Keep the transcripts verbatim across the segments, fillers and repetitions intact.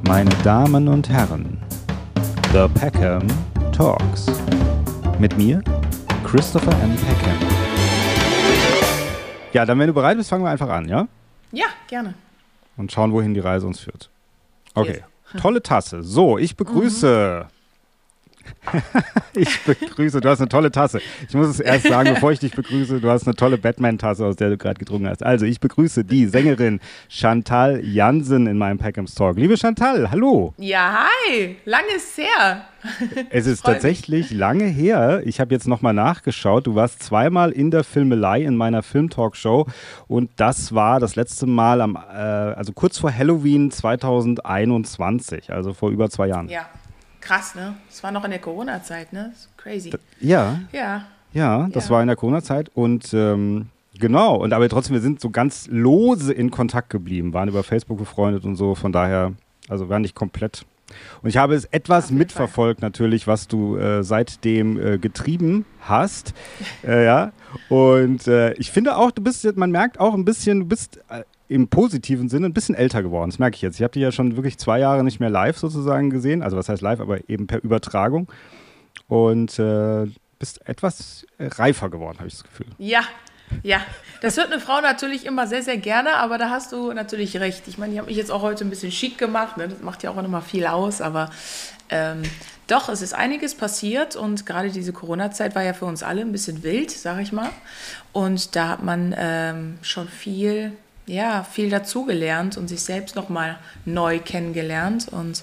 Meine Damen und Herren, The Peckham Talks. Mit mir, Christopher M. Peckham. Ja, dann wenn du bereit bist, fangen wir einfach an, ja? Ja, gerne. Und schauen, wohin die Reise uns führt. Okay, yes. Tolle Tasse. So, ich begrüße... Mhm. Ich begrüße, du hast eine tolle Tasse. Ich muss es erst sagen, bevor ich dich begrüße, du hast eine tolle Batman-Tasse, aus der du gerade getrunken hast. Also, ich begrüße die Sängerin Chantal Jansen in meinem Peckham's Talk. Liebe Chantal, hallo. Ja, hi. Lange ist her. Es ist tatsächlich lange her. Ich habe jetzt nochmal nachgeschaut. Du warst zweimal in der Filmelei in meiner Film-Talk-Show und das war das letzte Mal, am, äh, also kurz vor Halloween zwanzig einundzwanzig, also vor über zwei Jahren. Ja. Krass, ne? Das war noch in der Corona-Zeit, ne? Crazy. Ja. Ja. Ja, das ja. war in der Corona-Zeit und ähm, genau. Und aber trotzdem, wir sind so ganz lose in Kontakt geblieben, waren über Facebook befreundet und so. Von daher, also war nicht komplett. Und ich habe es etwas mitverfolgt Fall. natürlich, was du äh, seitdem äh, getrieben hast. äh, ja. Und äh, ich finde auch, du bist, man merkt auch ein bisschen, du bist äh, im positiven Sinne ein bisschen älter geworden. Das merke ich jetzt. Ich habe dich ja schon wirklich zwei Jahre nicht mehr live sozusagen gesehen. Also was heißt live, aber eben per Übertragung. Und äh, bist etwas reifer geworden, habe ich das Gefühl. Ja, ja. Das hört eine Frau natürlich immer sehr, sehr gerne, aber da hast du natürlich recht. Ich meine, ich habe mich jetzt auch heute ein bisschen schick gemacht. Ne? Das macht ja auch immer viel aus, aber ähm, doch, es ist einiges passiert und gerade diese Corona-Zeit war ja für uns alle ein bisschen wild, sage ich mal. Und da hat man ähm, schon viel... ja, viel dazugelernt und sich selbst nochmal neu kennengelernt. Und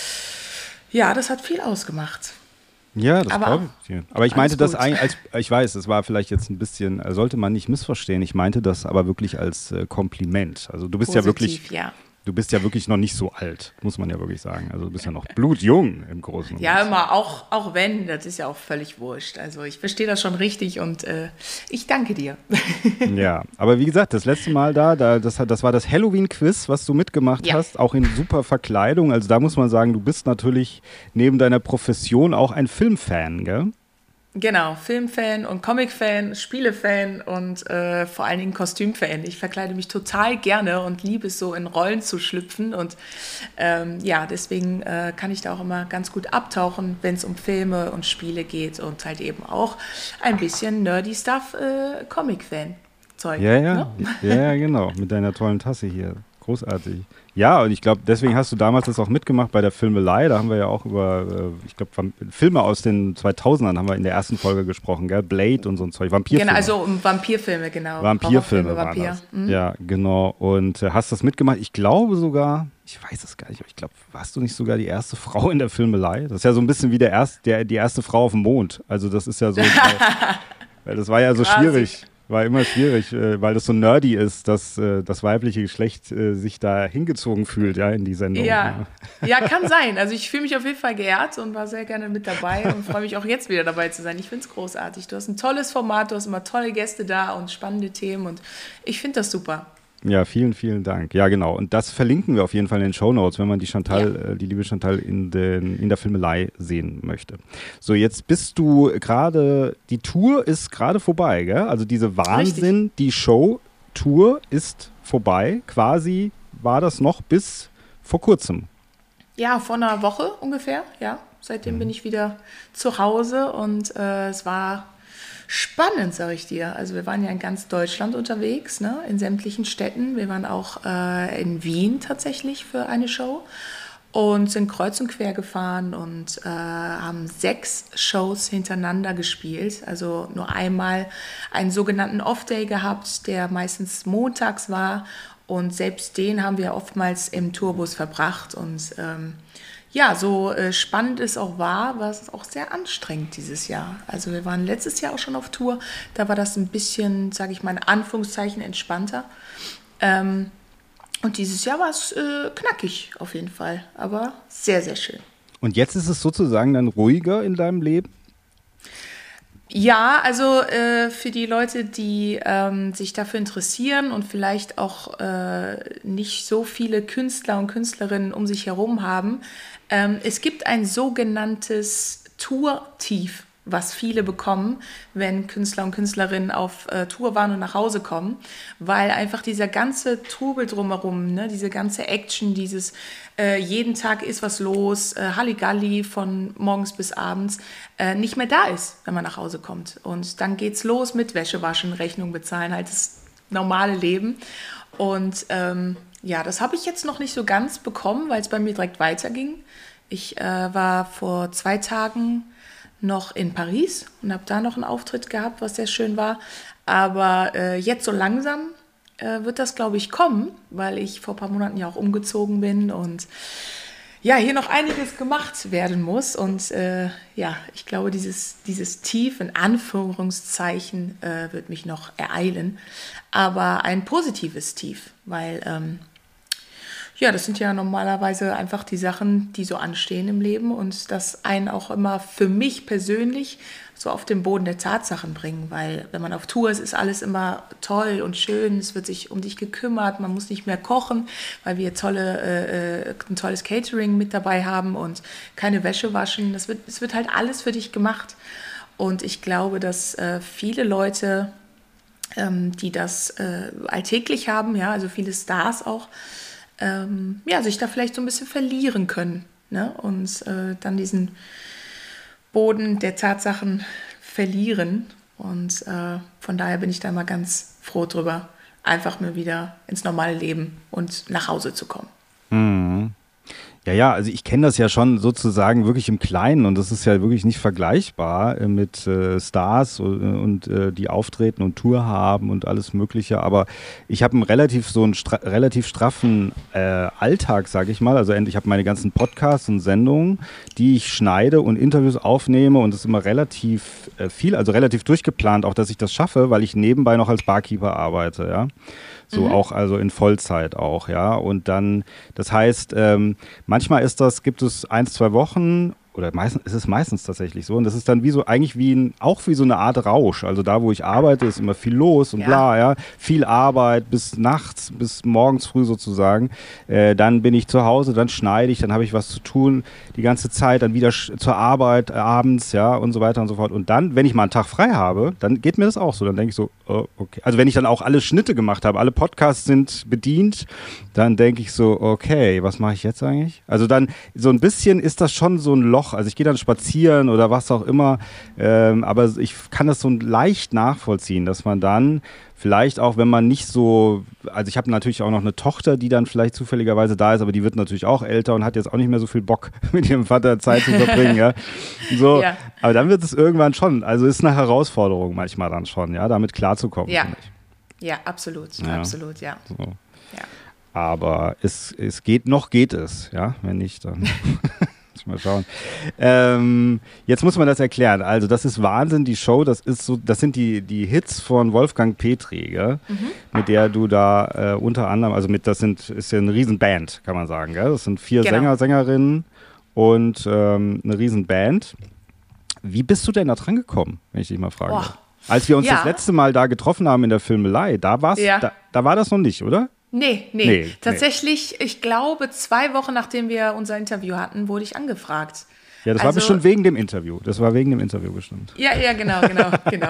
ja, das hat viel ausgemacht. Ja, das glaube ich dir. Aber ich meinte das eigentlich als, ich weiß, das war vielleicht jetzt ein bisschen, sollte man nicht missverstehen, ich meinte das aber wirklich als äh, Kompliment. Also du bist Positiv, ja wirklich... ja. Du bist ja wirklich noch nicht so alt, muss man ja wirklich sagen. Also du bist ja noch blutjung im Großen und Ja, immer, auch, auch wenn, das ist ja auch völlig wurscht. Also ich verstehe das schon richtig und äh, ich danke dir. Ja, aber wie gesagt, das letzte Mal da, da das, das war das Halloween-Quiz, was du mitgemacht ja. hast, auch in super Verkleidung. Also da muss man sagen, du bist natürlich neben deiner Profession auch ein Filmfan, gell? Genau, Filmfan und Comicfan, Spielefan und äh, vor allen Dingen Kostümfan. Ich verkleide mich total gerne und liebe es so in Rollen zu schlüpfen und ähm, ja, deswegen äh, kann ich da auch immer ganz gut abtauchen, wenn es um Filme und Spiele geht und halt eben auch ein bisschen nerdy Stuff, äh, Comic-Fan-Zeug. Ja, ja, ne? ja, genau, mit deiner tollen Tasse hier. Großartig. Ja, und ich glaube, deswegen hast du damals das auch mitgemacht bei der Filmelei. Da haben wir ja auch über, äh, ich glaube, Filme aus den zweitausendern haben wir in der ersten Folge gesprochen, gell? Blade und so ein Zeug, Vampirfilme. Genau, also um Vampirfilme, genau. Vampirfilme waren Vampir. das. Mhm. Ja, genau. Und äh, hast das mitgemacht? Ich glaube sogar, ich weiß es gar nicht, aber ich glaube, warst du nicht sogar die erste Frau in der Filmelei? Das ist ja so ein bisschen wie der erst, der, die erste Frau auf dem Mond. Also das ist ja so, weil, weil das war ja so Quasi. schwierig. War immer schwierig, weil das so nerdy ist, dass das weibliche Geschlecht sich da hingezogen fühlt, ja, in die Sendung. Ja, ja, kann sein. Also ich fühle mich auf jeden Fall geehrt und war sehr gerne mit dabei und freue mich auch jetzt wieder dabei zu sein. Ich finde es großartig. Du hast ein tolles Format, du hast immer tolle Gäste da und spannende Themen und ich finde das super. Ja, vielen, vielen Dank. Ja, genau. Und das verlinken wir auf jeden Fall in den Shownotes, wenn man die Chantal, ja. äh, die liebe Chantal in, den, in der Filmelei sehen möchte. So, jetzt bist du gerade, die Tour ist gerade vorbei, gell? Also diese Wahnsinn, Richtig. Die Show-Tour ist vorbei. Quasi war das noch bis vor kurzem. Ja, vor einer Woche ungefähr, ja. Seitdem mhm. bin ich wieder zu Hause und äh, es war... spannend, sage ich dir. Also wir waren ja in ganz Deutschland unterwegs, ne, in sämtlichen Städten. Wir waren auch äh, in Wien tatsächlich für eine Show und sind kreuz und quer gefahren und äh, haben sechs Shows hintereinander gespielt. Also nur einmal einen sogenannten Off-Day gehabt, der meistens montags war und selbst den haben wir oftmals im Tourbus verbracht und ähm, ja, so äh, spannend es auch war, war es auch sehr anstrengend dieses Jahr. Also wir waren letztes Jahr auch schon auf Tour, da war das ein bisschen, sage ich mal in Anführungszeichen, entspannter. Ähm, und dieses Jahr war es äh, knackig auf jeden Fall, aber sehr, sehr schön. Und jetzt ist es sozusagen dann ruhiger in deinem Leben? Ja, also äh, für die Leute, die ähm, sich dafür interessieren und vielleicht auch äh, nicht so viele Künstler und Künstlerinnen um sich herum haben, ähm, es gibt ein sogenanntes Tour-Tief. was viele bekommen, wenn Künstler und Künstlerinnen auf äh, Tour waren und nach Hause kommen, weil einfach dieser ganze Trubel drumherum, ne, diese ganze Action, dieses äh, jeden Tag ist was los, äh, Halligalli von morgens bis abends, äh, nicht mehr da ist, wenn man nach Hause kommt. Und dann geht's los mit Wäsche waschen, Rechnung bezahlen, halt das normale Leben. Und ähm, ja, das habe ich jetzt noch nicht so ganz bekommen, weil es bei mir direkt weiterging. Ich äh, war vor zwei Tagen noch in Paris und habe da noch einen Auftritt gehabt, was sehr schön war. Aber äh, jetzt so langsam äh, wird das, glaube ich, kommen, weil ich vor ein paar Monaten ja auch umgezogen bin und ja, hier noch einiges gemacht werden muss. Und äh, ja, ich glaube, dieses, dieses Tief, in Anführungszeichen, äh, wird mich noch ereilen. Aber ein positives Tief, weil ähm, ja, das sind ja normalerweise einfach die Sachen, die so anstehen im Leben und das einen auch immer für mich persönlich so auf den Boden der Tatsachen bringen, weil wenn man auf Tour ist, ist alles immer toll und schön, es wird sich um dich gekümmert, man muss nicht mehr kochen, weil wir tolle, äh, ein tolles Catering mit dabei haben und keine Wäsche waschen, das wird, es wird halt alles für dich gemacht und ich glaube, dass äh, viele Leute, ähm, die das äh, alltäglich haben, ja, also viele Stars auch, Ähm, ja, sich da vielleicht so ein bisschen verlieren können, ne? Und äh, dann diesen Boden der Tatsachen verlieren. Und äh, von daher bin ich da mal ganz froh drüber, einfach mal wieder ins normale Leben und nach Hause zu kommen. Mhm. Ja, ja, also ich kenne das ja schon sozusagen wirklich im Kleinen und das ist ja wirklich nicht vergleichbar äh, mit äh, Stars und, und äh, die auftreten und Tour haben und alles Mögliche, aber ich habe einen relativ so einen stra- relativ straffen äh, Alltag, sage ich mal, also ich habe meine ganzen Podcasts und Sendungen, die ich schneide und Interviews aufnehme und das ist immer relativ äh, viel, also relativ durchgeplant, auch dass ich das schaffe, weil ich nebenbei noch als Barkeeper arbeite, ja. So mhm. auch, also in Vollzeit auch, ja. Und dann, das heißt, ähm, manchmal ist das, gibt es ein, zwei Wochen oder meistens ist es meistens tatsächlich so und das ist dann wie so, eigentlich wie ein, auch wie so eine Art Rausch. Also da, wo ich arbeite, ist immer viel los und ja. bla, ja. Viel Arbeit bis nachts, bis morgens früh sozusagen. Äh, dann bin ich zu Hause, dann schneide ich, dann habe ich was zu tun die ganze Zeit, dann wieder sch- zur Arbeit äh, abends, ja, und so weiter und so fort. Und dann, wenn ich mal einen Tag frei habe, dann geht mir das auch so. Dann denke ich so, oh, okay. Also wenn ich dann auch alle Schnitte gemacht habe, alle Podcasts sind bedient, dann denke ich so, okay, was mache ich jetzt eigentlich? Also dann, so ein bisschen ist das schon so ein Loch. Also ich gehe dann spazieren oder was auch immer, ähm, aber ich kann das so leicht nachvollziehen, dass man dann vielleicht auch, wenn man nicht so, also ich habe natürlich auch noch eine Tochter, die dann vielleicht zufälligerweise da ist, aber die wird natürlich auch älter und hat jetzt auch nicht mehr so viel Bock, mit ihrem Vater Zeit zu verbringen, ja. So, ja. Aber dann wird es irgendwann schon, also ist eine Herausforderung manchmal dann schon, ja, damit klarzukommen. Ja, ja, absolut, ja. absolut, ja. So. ja. Aber es, es geht, noch geht es, ja, wenn nicht, dann... Mal schauen. Ähm, jetzt muss man das erklären. Also das ist Wahnsinn, die Show. Das ist so, das sind die, die Hits von Wolfgang Petri, gell? Mhm. Mit der du da äh, unter anderem, also mit, das sind, ist ja eine Riesenband, kann man sagen, gell? Das sind vier genau. Sänger, Sängerinnen und ähm, eine Riesenband. Wie bist du denn da dran gekommen, wenn ich dich mal fragen darf? Als wir uns ja. das letzte Mal da getroffen haben in der Filmelei, da war's, ja. da, da war das noch nicht, oder? Nee, nee, nee. Tatsächlich, nee. Ich glaube, zwei Wochen nachdem wir unser Interview hatten, wurde ich angefragt. Ja, das also, war bestimmt wegen dem Interview. Das war wegen dem Interview bestimmt. Ja, ja, genau, genau, genau.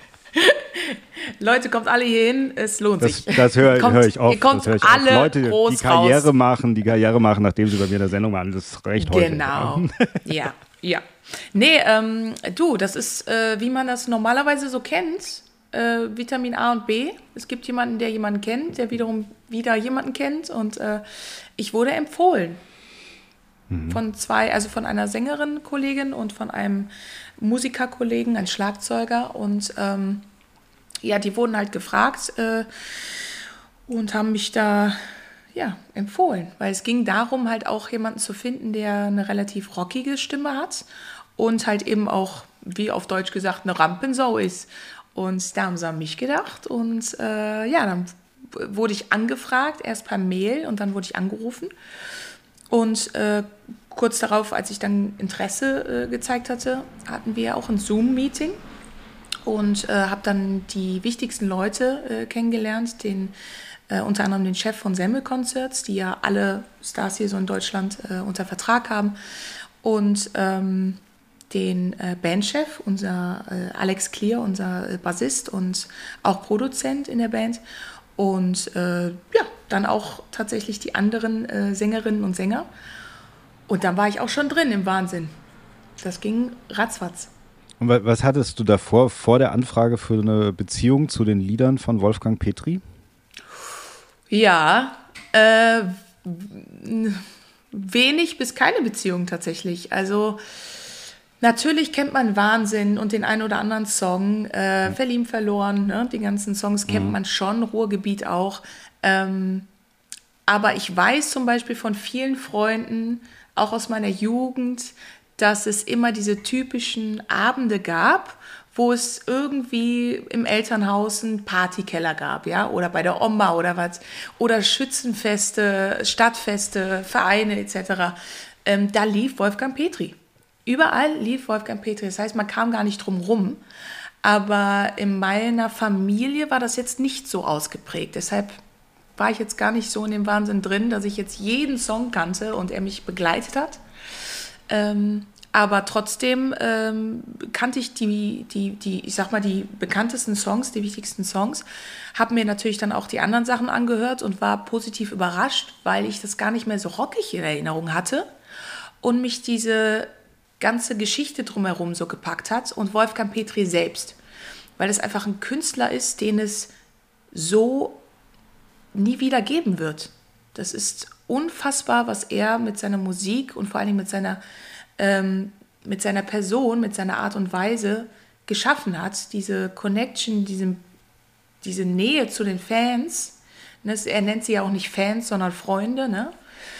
Leute, kommt alle hier hin, es lohnt das, sich. Das höre hör ich oft. Ihr kommt das hör ich alle oft. Leute, groß die Karriere raus. machen, die Karriere machen, nachdem sie bei mir in der Sendung waren. Das ist recht häufig. Genau, ja, ja. Nee, ähm, du, das ist, äh, wie man das normalerweise so kennt. Äh, Vitamin A und B. Es gibt jemanden, der jemanden kennt, der wiederum wieder jemanden kennt und äh, ich wurde empfohlen mhm. von zwei, also von einer Sängerin-Kollegin und von einem Musikerkollegen, ein Schlagzeuger und ähm, ja, die wurden halt gefragt äh, und haben mich da ja, empfohlen, weil es ging darum, halt auch jemanden zu finden, der eine relativ rockige Stimme hat und halt eben auch, wie auf Deutsch gesagt, eine Rampensau ist. Und da haben sie an mich gedacht und äh, ja, dann wurde ich angefragt, erst per Mail und dann wurde ich angerufen. Und äh, kurz darauf, als ich dann Interesse äh, gezeigt hatte, hatten wir auch ein Zoom-Meeting und äh, habe dann die wichtigsten Leute äh, kennengelernt, den, äh, unter anderem den Chef von Semmel Concerts, die ja alle Stars hier so in Deutschland äh, unter Vertrag haben. Und ähm, den äh, Bandchef, unser äh, Alex Clear, unser äh, Bassist und auch Produzent in der Band. Und äh, ja, dann auch tatsächlich die anderen äh, Sängerinnen und Sänger. Und dann war ich auch schon drin im Wahnsinn. Das ging ratzfatz. Und was hattest du davor, vor der Anfrage für eine Beziehung zu den Liedern von Wolfgang Petri? Ja, äh, wenig bis keine Beziehung tatsächlich. Also natürlich kennt man Wahnsinn und den einen oder anderen Song, äh, Verlieben, verloren, ne? Die ganzen Songs kennt mhm. man schon, Ruhrgebiet auch. Ähm, aber ich weiß zum Beispiel von vielen Freunden, auch aus meiner Jugend, dass es immer diese typischen Abende gab, wo es irgendwie im Elternhaus einen Partykeller gab, ja, oder bei der Oma oder was, oder Schützenfeste, Stadtfeste, Vereine et cetera. Ähm, da lief Wolfgang Petri. Überall lief Wolfgang Petri. Das heißt, man kam gar nicht drum rum. Aber in meiner Familie war das jetzt nicht so ausgeprägt. Deshalb war ich jetzt gar nicht so in dem Wahnsinn drin, dass ich jetzt jeden Song kannte und er mich begleitet hat. Ähm, aber trotzdem ähm, kannte ich die, die, die, ich sag mal, die bekanntesten Songs, die wichtigsten Songs, habe mir natürlich dann auch die anderen Sachen angehört und war positiv überrascht, weil ich das gar nicht mehr so rockig in Erinnerung hatte und mich diese ganze Geschichte drumherum so gepackt hat und Wolfgang Petri selbst, weil es einfach ein Künstler ist, den es so nie wieder geben wird. Das ist unfassbar, was er mit seiner Musik und vor allen Dingen mit seiner, ähm, mit seiner Person, mit seiner Art und Weise geschaffen hat. Diese Connection, diese, diese Nähe zu den Fans. Ne? Er nennt sie ja auch nicht Fans, sondern Freunde. Ne?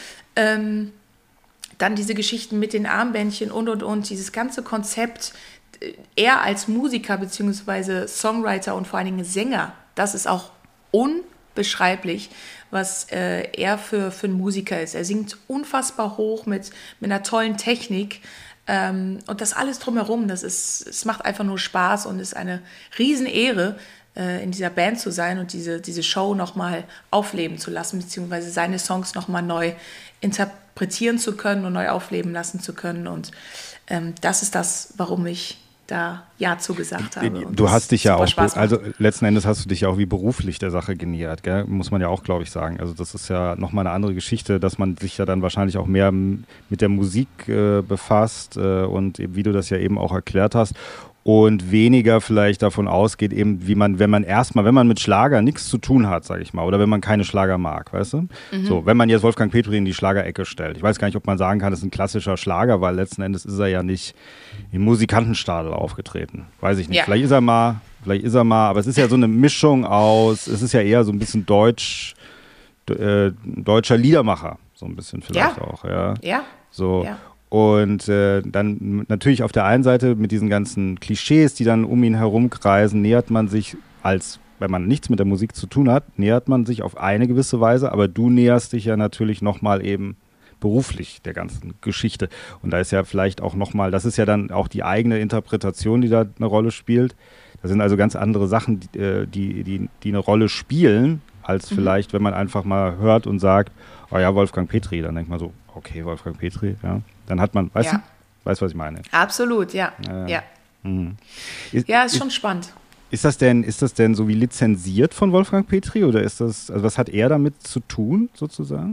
Ähm, dann diese Geschichten mit den Armbändchen und, und, und. Dieses ganze Konzept, er als Musiker bzw. Songwriter und vor allen Dingen Sänger, das ist auch unbeschreiblich, was äh, er für, für ein Musiker ist. Er singt unfassbar hoch mit, mit einer tollen Technik ähm, und das alles drumherum, das ist, es macht einfach nur Spaß und ist eine Riesenehre, äh, in dieser Band zu sein und diese, diese Show nochmal aufleben zu lassen, beziehungsweise seine Songs nochmal neu interpretieren zu können und neu aufleben lassen zu können und ähm, das ist das, warum ich da Ja zugesagt habe. Du hast dich ja auch, also letzten Endes hast du dich ja auch wie beruflich der Sache genähert, gell? Muss man ja auch, glaube ich, sagen. Also das ist ja nochmal eine andere Geschichte, dass man sich ja dann wahrscheinlich auch mehr mit der Musik äh, befasst äh, und eben, wie du das ja eben auch erklärt hast und weniger vielleicht davon ausgeht, eben wie man, wenn man erstmal, wenn man mit Schlager nichts zu tun hat, sage ich mal, oder wenn man keine Schlager mag, weißt du? Mhm. So, wenn man jetzt Wolfgang Petri in die Schlagerecke stellt. Ich weiß gar nicht, ob man sagen kann, das ist ein klassischer Schlager, weil letzten Endes ist er ja nicht im Musikantenstadel aufgetreten. Weiß ich nicht. Ja. Vielleicht ist er mal, vielleicht ist er mal, aber es ist ja so eine Mischung aus, es ist ja eher so ein bisschen deutsch, äh, deutscher Liedermacher, so ein bisschen vielleicht ja. auch, ja. Ja. So. Ja. Und äh, dann natürlich auf der einen Seite mit diesen ganzen Klischees, die dann um ihn herum kreisen, nähert man sich als, wenn man nichts mit der Musik zu tun hat, nähert man sich auf eine gewisse Weise, aber du näherst dich ja natürlich nochmal eben beruflich der ganzen Geschichte. Und da ist ja vielleicht auch nochmal, das ist ja dann auch die eigene Interpretation, die da eine Rolle spielt. Da sind also ganz andere Sachen, die, die, die, die eine Rolle spielen, als mhm. vielleicht, wenn man einfach mal hört und sagt, oh ja, Wolfgang Petri, dann denkt man so, okay, Wolfgang Petri, ja. Dann hat man, weißt ja. du, weißt, was ich meine? Absolut, ja. Ja, ja. Mhm. Ist, ja ist schon ist, spannend. Ist das denn, ist das denn so wie lizenziert von Wolfgang Petri oder ist das, also was hat er damit zu tun, sozusagen?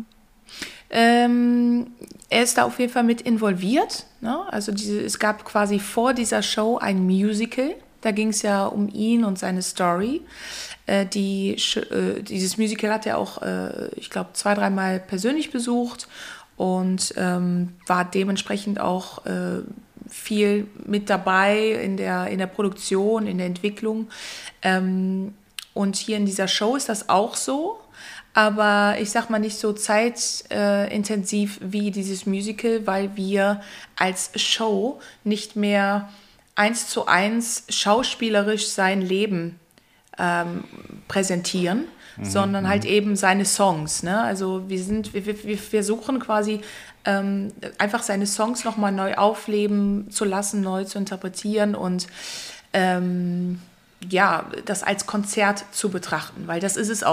Ähm, er ist da auf jeden Fall mit involviert. Ne? Also diese, es gab quasi vor dieser Show ein Musical. Da ging es ja um ihn und seine Story. Äh, die, äh, dieses Musical hat er auch, äh, ich glaube, zwei, dreimal persönlich besucht und ähm, war dementsprechend auch äh, viel mit dabei in der, in der Produktion, in der Entwicklung. Ähm, und hier in dieser Show ist das auch so. Aber ich sag mal nicht so zeitintensiv äh, wie dieses Musical, weil wir als Show nicht mehr eins zu eins schauspielerisch sein Leben ähm, präsentieren, mhm. sondern halt eben seine Songs. Ne? Also wir sind, wir, wir, wir versuchen quasi ähm, einfach seine Songs nochmal neu aufleben zu lassen, neu zu interpretieren und ähm, ja, das als Konzert zu betrachten, weil das ist es auch.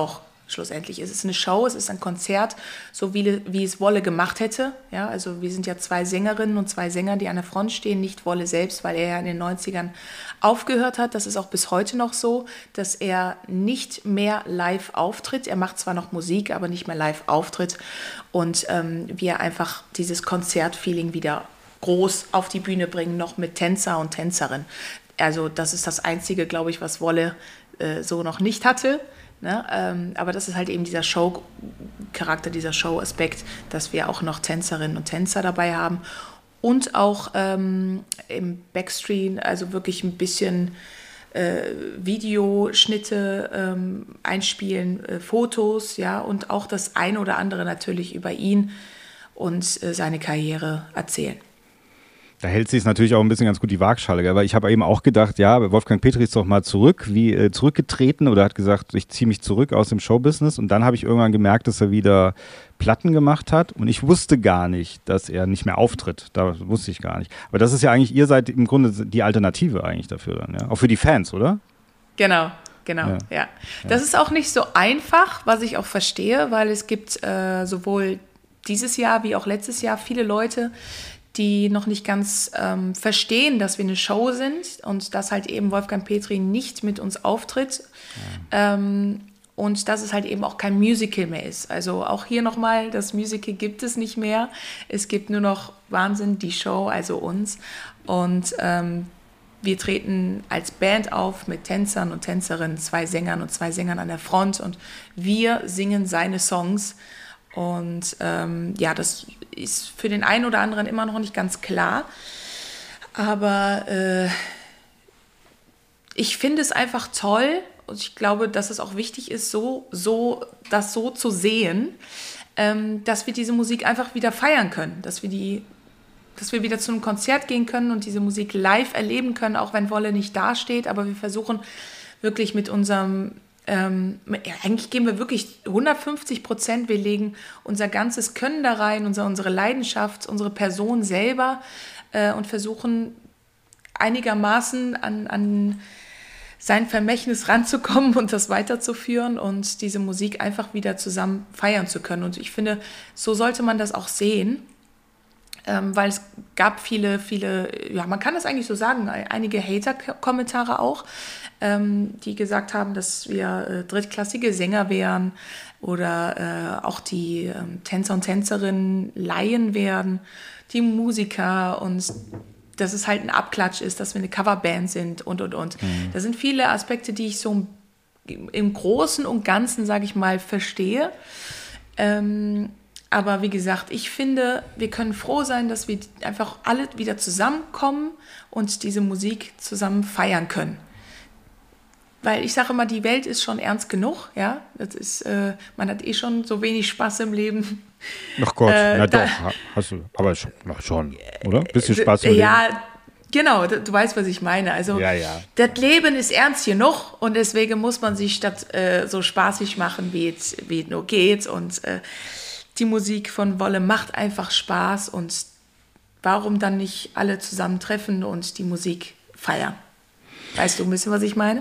schlussendlich ist es eine Show, es ist ein Konzert, so wie, wie es Wolle gemacht hätte. Ja, also wir sind ja zwei Sängerinnen und zwei Sänger, die an der Front stehen, nicht Wolle selbst, weil er ja in den neunzigern aufgehört hat. Das ist auch bis heute noch so, dass er nicht mehr live auftritt. Er macht zwar noch Musik, aber nicht mehr live auftritt. Und ähm, wir einfach dieses Konzertfeeling wieder groß auf die Bühne bringen, noch mit Tänzer und Tänzerin. Also das ist das Einzige, glaube ich, was Wolle äh, so noch nicht hatte. Ne? Ähm, aber das ist halt eben dieser Show-Charakter, dieser Show-Aspekt, dass wir auch noch Tänzerinnen und Tänzer dabei haben und auch ähm, im Backstream, also wirklich ein bisschen äh, Videoschnitte ähm, einspielen, äh, Fotos, ja, und auch das eine oder andere natürlich über ihn und äh, seine Karriere erzählen. Da hält sich es natürlich auch ein bisschen ganz gut die Waagschale, aber ich habe eben auch gedacht, ja, Wolfgang Petri ist doch mal zurück, wie äh, zurückgetreten oder hat gesagt, ich ziehe mich zurück aus dem Showbusiness und dann habe ich irgendwann gemerkt, dass er wieder Platten gemacht hat und ich wusste gar nicht, dass er nicht mehr auftritt, da wusste ich gar nicht. Aber das ist ja eigentlich, ihr seid im Grunde die Alternative eigentlich dafür dann, ja, auch für die Fans, oder? Genau. Genau, ja. ja. Das ja. ist auch nicht so einfach, was ich auch verstehe, weil es gibt äh, sowohl dieses Jahr wie auch letztes Jahr viele Leute, die noch nicht ganz ähm, verstehen, dass wir eine Show sind und dass halt eben Wolfgang Petri nicht mit uns auftritt ja. ähm, und dass es halt eben auch kein Musical mehr ist. Also auch hier nochmal, das Musical gibt es nicht mehr. Es gibt nur noch Wahnsinn, die Show, also uns. Und ähm, wir treten als Band auf mit Tänzern und Tänzerinnen, zwei Sängern und zwei Sängern an der Front und wir singen seine Songs. Und ähm, ja, das ist für den einen oder anderen immer noch nicht ganz klar. Aber äh, ich finde es einfach toll und ich glaube, dass es auch wichtig ist, so, so, das so zu sehen, ähm, dass wir diese Musik einfach wieder feiern können, dass wir die, dass wir wieder zu einem Konzert gehen können und diese Musik live erleben können, auch wenn Wolle nicht dasteht. Aber wir versuchen wirklich mit unserem Ähm, ja, eigentlich geben wir wirklich hundertfünfzig Prozent, wir legen unser ganzes Können da rein, unser, unsere Leidenschaft, unsere Person selber äh, und versuchen einigermaßen an, an sein Vermächtnis ranzukommen und das weiterzuführen und diese Musik einfach wieder zusammen feiern zu können. Und ich finde, so sollte man das auch sehen. Ähm, weil es gab viele, viele, ja, man kann das eigentlich so sagen, einige Hater-Kommentare auch, ähm, die gesagt haben, dass wir äh, drittklassige Sänger wären oder äh, auch die äh, Tänzer und Tänzerinnen Laien wären, die Musiker und dass es halt ein Abklatsch ist, dass wir eine Coverband sind und, und, und. Mhm. Da sind viele Aspekte, die ich so im, im Großen und Ganzen, sage ich mal, verstehe. Ähm, Aber wie gesagt, ich finde, wir können froh sein, dass wir einfach alle wieder zusammenkommen und diese Musik zusammen feiern können. Weil ich sage immer, die Welt ist schon ernst genug, ja. Das ist, äh, man hat eh schon so wenig Spaß im Leben. Ach Gott, äh, na da, doch, hast du, aber schon, schon, oder? Bisschen Spaß im Leben. Ja, genau, du weißt, was ich meine. Also ja, ja. Das Leben ist ernst genug und deswegen muss man sich statt äh, so spaßig machen, wie es, wie es nur geht. Und äh, die Musik von Wolle macht einfach Spaß und warum dann nicht alle zusammentreffen und die Musik feiern? Weißt du ein bisschen, was ich meine?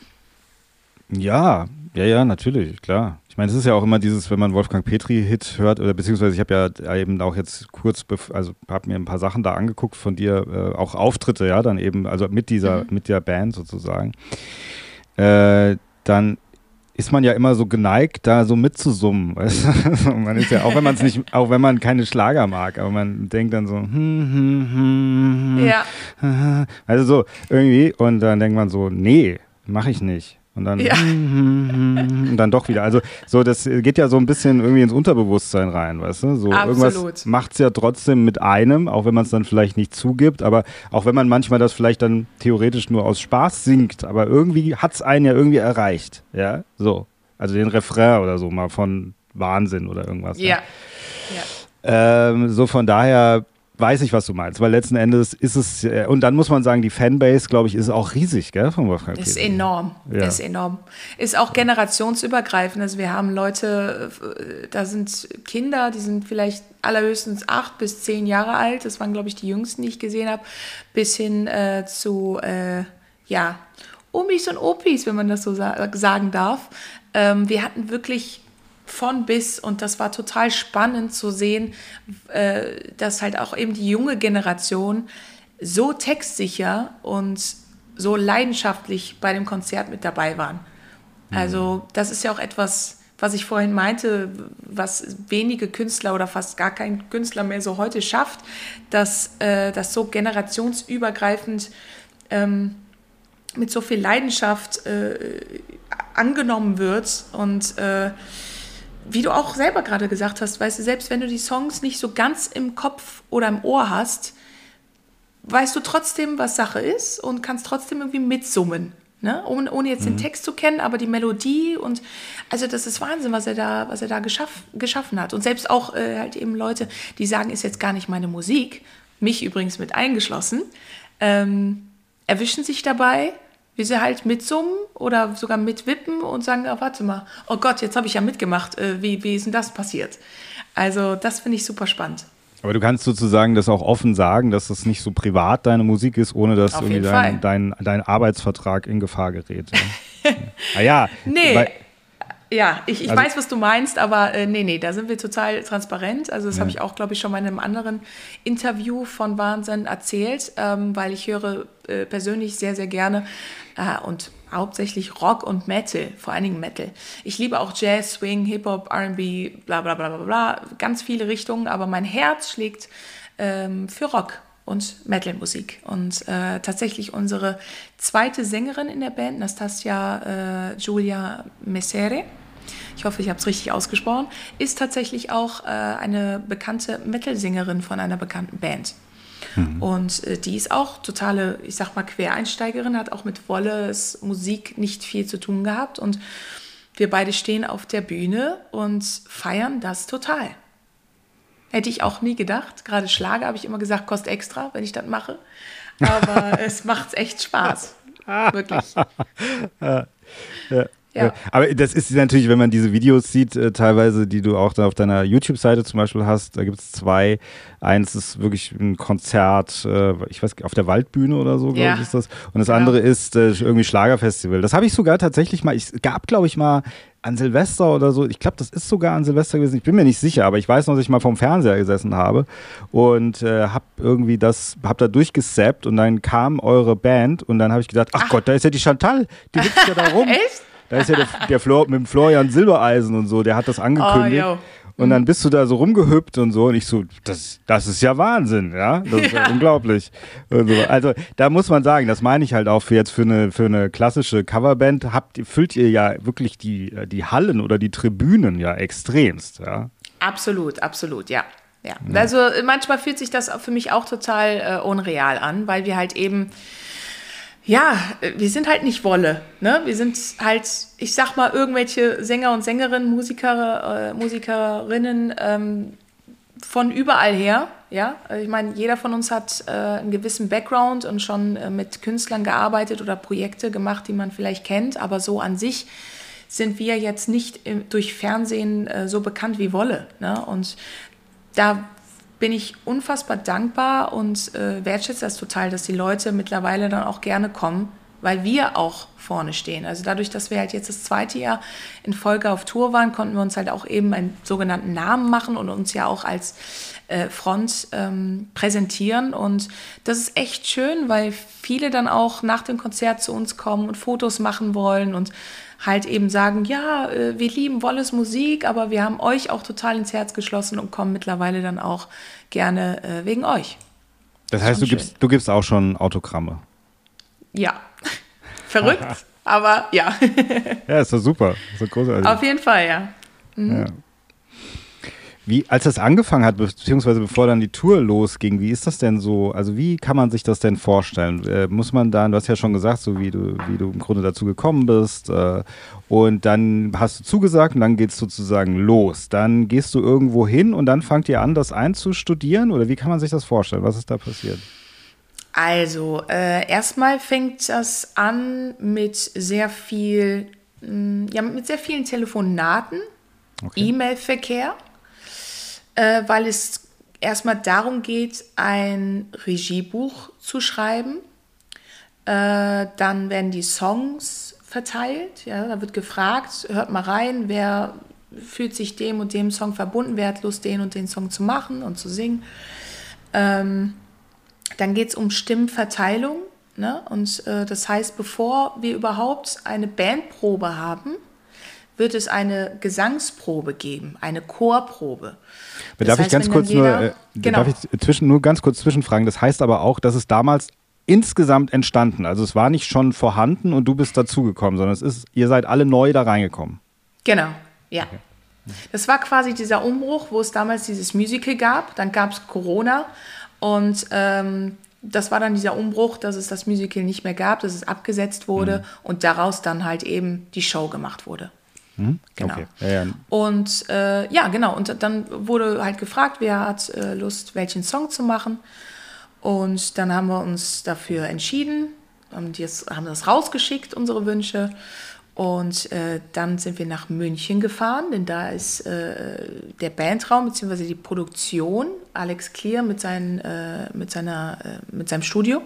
Ja, ja, ja, natürlich, klar. Ich meine, es ist ja auch immer dieses, wenn man Wolfgang Petri-Hit hört, oder beziehungsweise ich habe ja eben auch jetzt kurz, also habe mir ein paar Sachen da angeguckt von dir, äh, auch Auftritte, ja, dann eben, also mit dieser, mhm. mit der Band sozusagen. Äh, dann ist man ja immer so geneigt, da so mitzusummen, weißt du? Man ist ja, auch wenn man es nicht, auch wenn man keine Schlager mag, aber man denkt dann so, hm, hm, hm, hm, ja. also so irgendwie, und dann denkt man so, nee, mache ich nicht. Und dann, ja. und dann doch wieder. Also so, das geht ja so ein bisschen irgendwie ins Unterbewusstsein rein, weißt du? So, absolut. Irgendwas macht es ja trotzdem mit einem, auch wenn man es dann vielleicht nicht zugibt, aber auch wenn man manchmal das vielleicht dann theoretisch nur aus Spaß singt, aber irgendwie hat es einen ja irgendwie erreicht, ja, so. Also den Refrain oder so mal von Wahnsinn oder irgendwas. Ja. ja. Ähm, so von daher weiß ich, was du meinst, weil letzten Endes ist es, äh, und dann muss man sagen, die Fanbase, glaube ich, ist auch riesig, gell, von Wolfgang Petri. Ist enorm, ja. ist enorm. Ist auch generationsübergreifend, also wir haben Leute, da sind Kinder, die sind vielleicht allerhöchstens acht bis zehn Jahre alt, das waren, glaube ich, die jüngsten, die ich gesehen habe, bis hin äh, zu, äh, ja, Omis und Opis, wenn man das so sa- sagen darf, Ähm, wir hatten wirklich von bis, und das war total spannend zu sehen, äh, dass halt auch eben die junge Generation so textsicher und so leidenschaftlich bei dem Konzert mit dabei waren. Also das ist ja auch etwas, was ich vorhin meinte, was wenige Künstler oder fast gar kein Künstler mehr so heute schafft, dass äh, das so generationsübergreifend ähm, mit so viel Leidenschaft äh, angenommen wird. Und äh, wie du auch selber gerade gesagt hast, weißt du, selbst wenn du die Songs nicht so ganz im Kopf oder im Ohr hast, weißt du trotzdem, was Sache ist und kannst trotzdem irgendwie mitsummen. Ne? Ohne, ohne jetzt mhm. den Text zu kennen, aber die Melodie und also das ist Wahnsinn, was er da, was er da geschaff, geschaffen hat. Und selbst auch äh, halt eben Leute, die sagen, ist jetzt gar nicht meine Musik, mich übrigens mit eingeschlossen, ähm, erwischen sich dabei, wie sie halt mitsummen oder sogar mitwippen und sagen, oh, warte mal, oh Gott, jetzt habe ich ja mitgemacht, äh, wie, wie ist denn das passiert? Also das finde ich super spannend. Aber du kannst sozusagen das auch offen sagen, dass das nicht so privat deine Musik ist, ohne dass Auf irgendwie jeden dein, Fall. dein, dein Arbeitsvertrag in Gefahr gerät. Ja. ah ja. Nee. Weil, Ja, ich, ich also, weiß, was du meinst, aber äh, nee, nee, da sind wir total transparent. Also das ja. habe ich auch, glaube ich, schon mal in einem anderen Interview von Wahnsinn erzählt, ähm, weil ich höre äh, persönlich sehr, sehr gerne äh, und hauptsächlich Rock und Metal, vor allen Dingen Metal. Ich liebe auch Jazz, Swing, Hip-Hop, R and B, bla bla bla bla bla, ganz viele Richtungen, aber mein Herz schlägt ähm, für Rock und Metal-Musik. Und äh, tatsächlich unsere zweite Sängerin in der Band, Nastasia äh, Giulia Messere, ich hoffe, ich habe es richtig ausgesprochen, ist tatsächlich auch äh, eine bekannte Metal-Sängerin von einer bekannten Band. Mhm. Und äh, die ist auch totale, ich sag mal, Quereinsteigerin, hat auch mit Wolles Musik nicht viel zu tun gehabt. Und wir beide stehen auf der Bühne und feiern das total. Hätte ich auch nie gedacht. Gerade Schlager habe ich immer gesagt, kostet extra, wenn ich das mache. Aber es macht echt Spaß. Wirklich. ja. Ja. Ja. Aber das ist natürlich, wenn man diese Videos sieht, äh, teilweise, die du auch da auf deiner YouTube-Seite zum Beispiel hast, da gibt es zwei. Eins ist wirklich ein Konzert, äh, ich weiß, auf der Waldbühne oder so, glaube ja. ich, ist das. Und das genau. andere ist äh, irgendwie Schlagerfestival. Das habe ich sogar tatsächlich mal, es gab, glaube ich, mal an Silvester oder so, ich glaube, das ist sogar an Silvester gewesen, ich bin mir nicht sicher, aber ich weiß noch, dass ich mal vorm Fernseher gesessen habe und äh, habe irgendwie das, habe da durchgesappt und dann kam eure Band und dann habe ich gedacht, ach, ach Gott, da ist ja die Chantal, die hüpft ja da rum. Echt? Da ist ja der, der Flor, mit dem Florian Silbereisen und so, der hat das angekündigt. Oh, und dann bist du da so rumgehüpft und so und ich so, das, das ist ja Wahnsinn, ja, das ist ja, ja unglaublich. Und so. Also da muss man sagen, das meine ich halt auch für jetzt für eine, für eine klassische Coverband, habt, füllt ihr ja wirklich die, die Hallen oder die Tribünen ja extremst, ja. Absolut, absolut, ja. ja. ja. Also manchmal fühlt sich das für mich auch total äh, unreal an, weil wir halt eben ja, wir sind halt nicht Wolle, ne? Wir sind halt, ich sag mal, irgendwelche Sänger und Sängerinnen, Musiker, äh, Musikerinnen ähm, von überall her, ja? Ich meine, jeder von uns hat äh, einen gewissen Background und schon äh, mit Künstlern gearbeitet oder Projekte gemacht, die man vielleicht kennt, aber so an sich sind wir jetzt nicht im, durch Fernsehen äh, so bekannt wie Wolle, ne? Und da bin ich unfassbar dankbar und äh, wertschätze das total, dass die Leute mittlerweile dann auch gerne kommen, weil wir auch vorne stehen. Also dadurch, dass wir halt jetzt das zweite Jahr in Folge auf Tour waren, konnten wir uns halt auch eben einen sogenannten Namen machen und uns ja auch als äh, Front ähm, präsentieren. Und das ist echt schön, weil viele dann auch nach dem Konzert zu uns kommen und Fotos machen wollen und halt eben sagen, ja, äh, wir lieben Wolles Musik, aber wir haben euch auch total ins Herz geschlossen und kommen mittlerweile dann auch gerne äh, wegen euch. Das heißt, du gibst, du gibst auch schon Autogramme? Ja, verrückt, aber ja. Ja, ist doch super, ist doch großartig. Auf jeden Fall, ja. Mhm. ja. Wie, als das angefangen hat, beziehungsweise bevor dann die Tour losging, wie ist das denn so, also wie kann man sich das denn vorstellen? Äh, muss man dann, du hast ja schon gesagt, so wie du, wie du im Grunde dazu gekommen bist äh, und dann hast du zugesagt und dann geht es sozusagen los. Dann gehst du irgendwo hin und dann fangt ihr an, das einzustudieren oder wie kann man sich das vorstellen? Was ist da passiert? Also, äh, erstmal fängt das an mit sehr viel, mh, ja, mit sehr vielen Telefonaten, okay. E-Mail-Verkehr. Äh, weil es erstmal darum geht, ein Regiebuch zu schreiben. Äh, dann werden die Songs verteilt. Ja, da wird gefragt, hört mal rein, wer fühlt sich dem und dem Song verbunden, wer hat Lust, den und den Song zu machen und zu singen. Ähm, dann geht es um Stimmverteilung. Ne? Und äh, das heißt, bevor wir überhaupt eine Bandprobe haben, wird es eine Gesangsprobe geben, eine Chorprobe. Das darf heißt, ich ganz kurz jeder, nur, äh, genau. darf ich zwischen, nur ganz kurz zwischenfragen? Das heißt aber auch, dass es damals insgesamt entstanden, also es war nicht schon vorhanden und du bist dazugekommen, sondern es ist, ihr seid alle neu da reingekommen. Genau, ja. Okay. Das war quasi dieser Umbruch, wo es damals dieses Musical gab, dann gab es Corona und ähm, das war dann dieser Umbruch, dass es das Musical nicht mehr gab, dass es abgesetzt wurde mhm. und daraus dann halt eben die Show gemacht wurde. Mhm. Genau. Okay. Ja, ja. Und äh, ja, genau. Und dann wurde halt gefragt, wer hat äh, Lust, welchen Song zu machen. Und dann haben wir uns dafür entschieden, haben, das, haben das rausgeschickt, unsere Wünsche. Und äh, dann sind wir nach München gefahren, denn da ist äh, der Bandraum bzw. die Produktion, Alex Clear mit, seinen, äh, mit, seiner, äh, mit seinem Studio.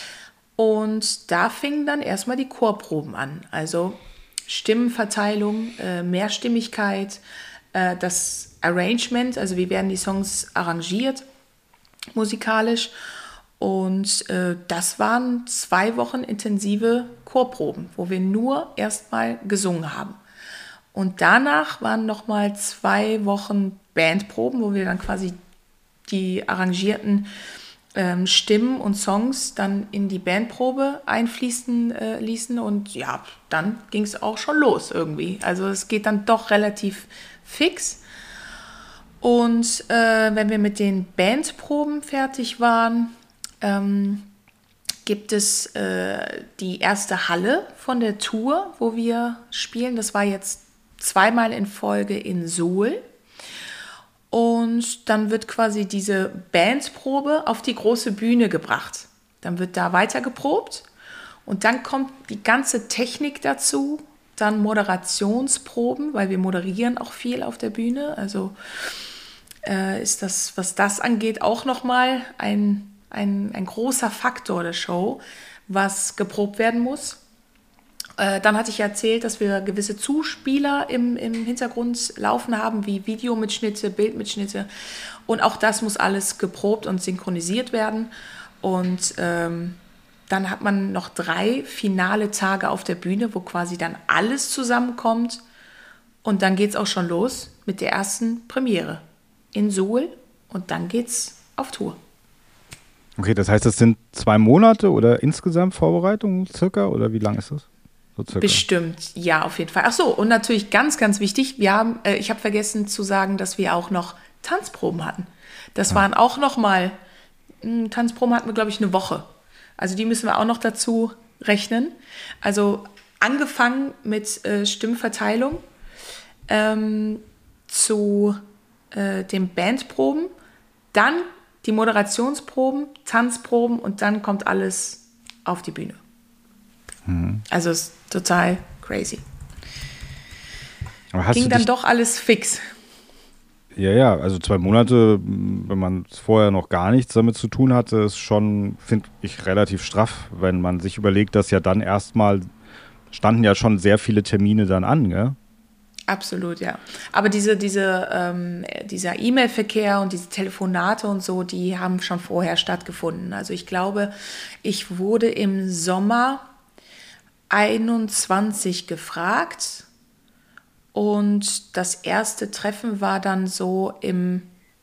Und da fingen dann erstmal die Chorproben an. Also Stimmenverteilung, äh, Mehrstimmigkeit, äh, das Arrangement, also wie werden die Songs arrangiert, musikalisch. Und äh, das waren zwei Wochen intensive Chorproben, wo wir nur erstmal gesungen haben. Und danach waren nochmal zwei Wochen Bandproben, wo wir dann quasi die arrangierten ähm, Stimmen und Songs dann in die Bandprobe einfließen äh, ließen. Und ja, dann ging es auch schon los irgendwie. Also es geht dann doch relativ fix. Und äh, wenn wir mit den Bandproben fertig waren, Ähm, gibt es äh, die erste Halle von der Tour, wo wir spielen. Das war jetzt zweimal in Folge in Suhl. Und dann wird quasi diese Bandprobe auf die große Bühne gebracht. Dann wird da weiter geprobt und dann kommt die ganze Technik dazu. Dann Moderationsproben, weil wir moderieren auch viel auf der Bühne. Also äh, ist das, was das angeht, auch nochmal ein Ein, ein großer Faktor der Show, was geprobt werden muss. Äh, dann hatte ich erzählt, dass wir gewisse Zuspieler im, im Hintergrund laufen haben, wie Videomitschnitte, Bildmitschnitte. Und auch das muss alles geprobt und synchronisiert werden. Und ähm, dann hat man noch drei finale Tage auf der Bühne, wo quasi dann alles zusammenkommt. Und dann geht es auch schon los mit der ersten Premiere in Suhl. Und dann geht's auf Tour. Okay, das heißt, das sind zwei Monate oder insgesamt Vorbereitung circa? Oder wie lang ist das? So circa. Bestimmt, ja, auf jeden Fall. Ach so, und natürlich ganz, ganz wichtig, wir haben, äh, ich habe vergessen zu sagen, dass wir auch noch Tanzproben hatten. Das ja. waren auch noch mal, mh, Tanzproben hatten wir, glaube ich, eine Woche. Also die müssen wir auch noch dazu rechnen. Also angefangen mit äh, Stimmverteilung ähm, zu äh, den Bandproben, dann die Moderationsproben, Tanzproben und dann kommt alles auf die Bühne. Mhm. Also es ist total crazy. Aber hast Ging du dann dich, doch alles fix. Ja, ja, also zwei Monate, wenn man vorher noch gar nichts damit zu tun hatte, ist schon, finde ich, relativ straff, wenn man sich überlegt, dass ja dann erstmal standen ja schon sehr viele Termine dann an, gell? Absolut, ja. Aber diese, diese, ähm, dieser E-Mail-Verkehr und diese Telefonate und so, die haben schon vorher stattgefunden. Also ich glaube, ich wurde im Sommer einundzwanzig gefragt und das erste Treffen war dann so im,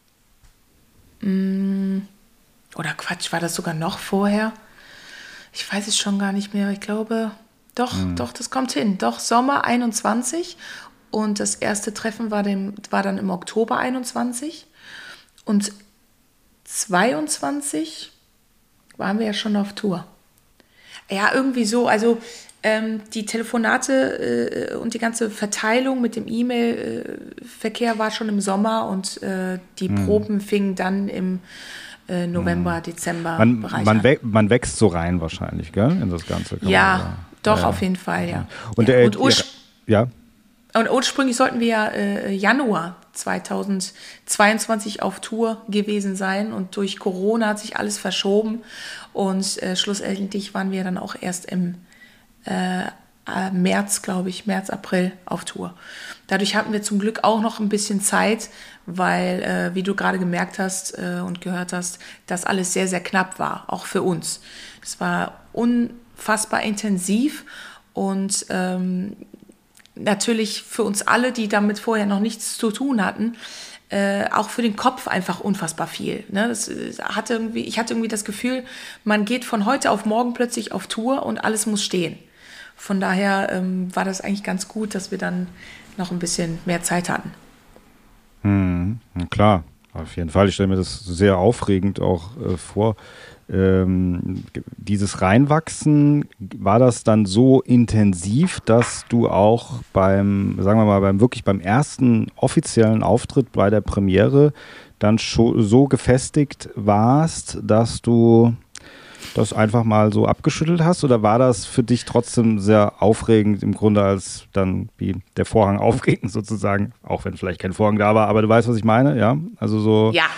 mh, oder Quatsch, war das sogar noch vorher? Ich weiß es schon gar nicht mehr. Ich glaube, doch, mhm. doch, das kommt hin. Doch, Sommer einundzwanzig. Und das erste Treffen war, dem, war dann im Oktober einundzwanzig. Und zweiundzwanzig waren wir ja schon auf Tour. Ja, irgendwie so. Also ähm, die Telefonate äh, und die ganze Verteilung mit dem E-Mail-Verkehr war schon im Sommer. Und äh, die mhm. Proben fingen dann im äh, November, mhm. Dezember man, Bereich man, an. We- man wächst so rein wahrscheinlich, gell? In das Ganze. Ja, doch, ja, auf jeden Fall, ja. Und, ja. Der, und ursch- ja. Und ursprünglich sollten wir ja äh, Januar zweitausendzweiundzwanzig auf Tour gewesen sein und durch Corona hat sich alles verschoben und äh, schlussendlich waren wir dann auch erst im äh, äh, März, glaube ich, März, April auf Tour. Dadurch hatten wir zum Glück auch noch ein bisschen Zeit, weil, äh, wie du gerade gemerkt hast äh, und gehört hast, das alles sehr, sehr knapp war, auch für uns. Es war unfassbar intensiv und ähm, natürlich für uns alle, die damit vorher noch nichts zu tun hatten, äh, auch für den Kopf einfach unfassbar viel. Ne? Das hatte irgendwie, ich hatte irgendwie das Gefühl, man geht von heute auf morgen plötzlich auf Tour und alles muss stehen. Von daher ähm, war das eigentlich ganz gut, dass wir dann noch ein bisschen mehr Zeit hatten. Hm, klar, auf jeden Fall. Ich stelle mir das sehr aufregend auch äh, vor. Ähm, dieses Reinwachsen, war das dann so intensiv, dass du auch beim, sagen wir mal, beim wirklich beim ersten offiziellen Auftritt bei der Premiere dann schon so gefestigt warst, dass du das einfach mal so abgeschüttelt hast? Oder war das für dich trotzdem sehr aufregend im Grunde, als dann wie der Vorhang aufging sozusagen, auch wenn vielleicht kein Vorhang da war, aber du weißt, was ich meine, ja? Also so. Ja.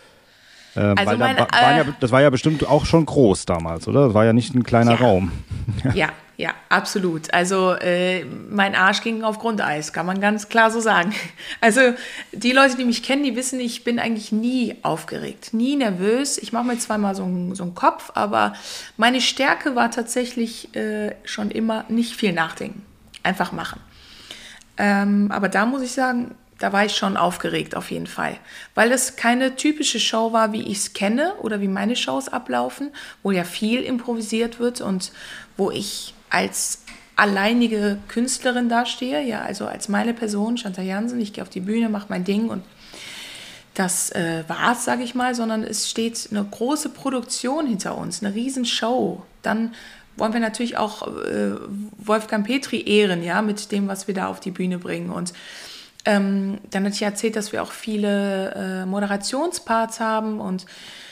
Äh, Also weil meine, da, waren ja, äh, das war ja bestimmt auch schon groß damals, oder? Das war ja nicht ein kleiner ja. Raum. Ja, ja, absolut. Also äh, mein Arsch ging auf Grundeis, kann man ganz klar so sagen. Also die Leute, die mich kennen, die wissen, ich bin eigentlich nie aufgeregt, nie nervös. Ich mache mir zweimal so einen so einen Kopf, aber meine Stärke war tatsächlich äh, schon immer nicht viel nachdenken, einfach machen. Ähm, aber da muss ich sagen, da war ich schon aufgeregt auf jeden Fall, weil es keine typische Show war, wie ich es kenne oder wie meine Shows ablaufen, wo ja viel improvisiert wird und wo ich als alleinige Künstlerin dastehe, ja, also als meine Person, Chantal Jansen, ich gehe auf die Bühne, mache mein Ding und das äh, war's, sage ich mal, sondern es steht eine große Produktion hinter uns, eine Riesenshow. Dann wollen wir natürlich auch äh, Wolfgang Petri ehren, ja, mit dem, was wir da auf die Bühne bringen und Ähm, dann hatte ich erzählt, dass wir auch viele äh, Moderationsparts haben und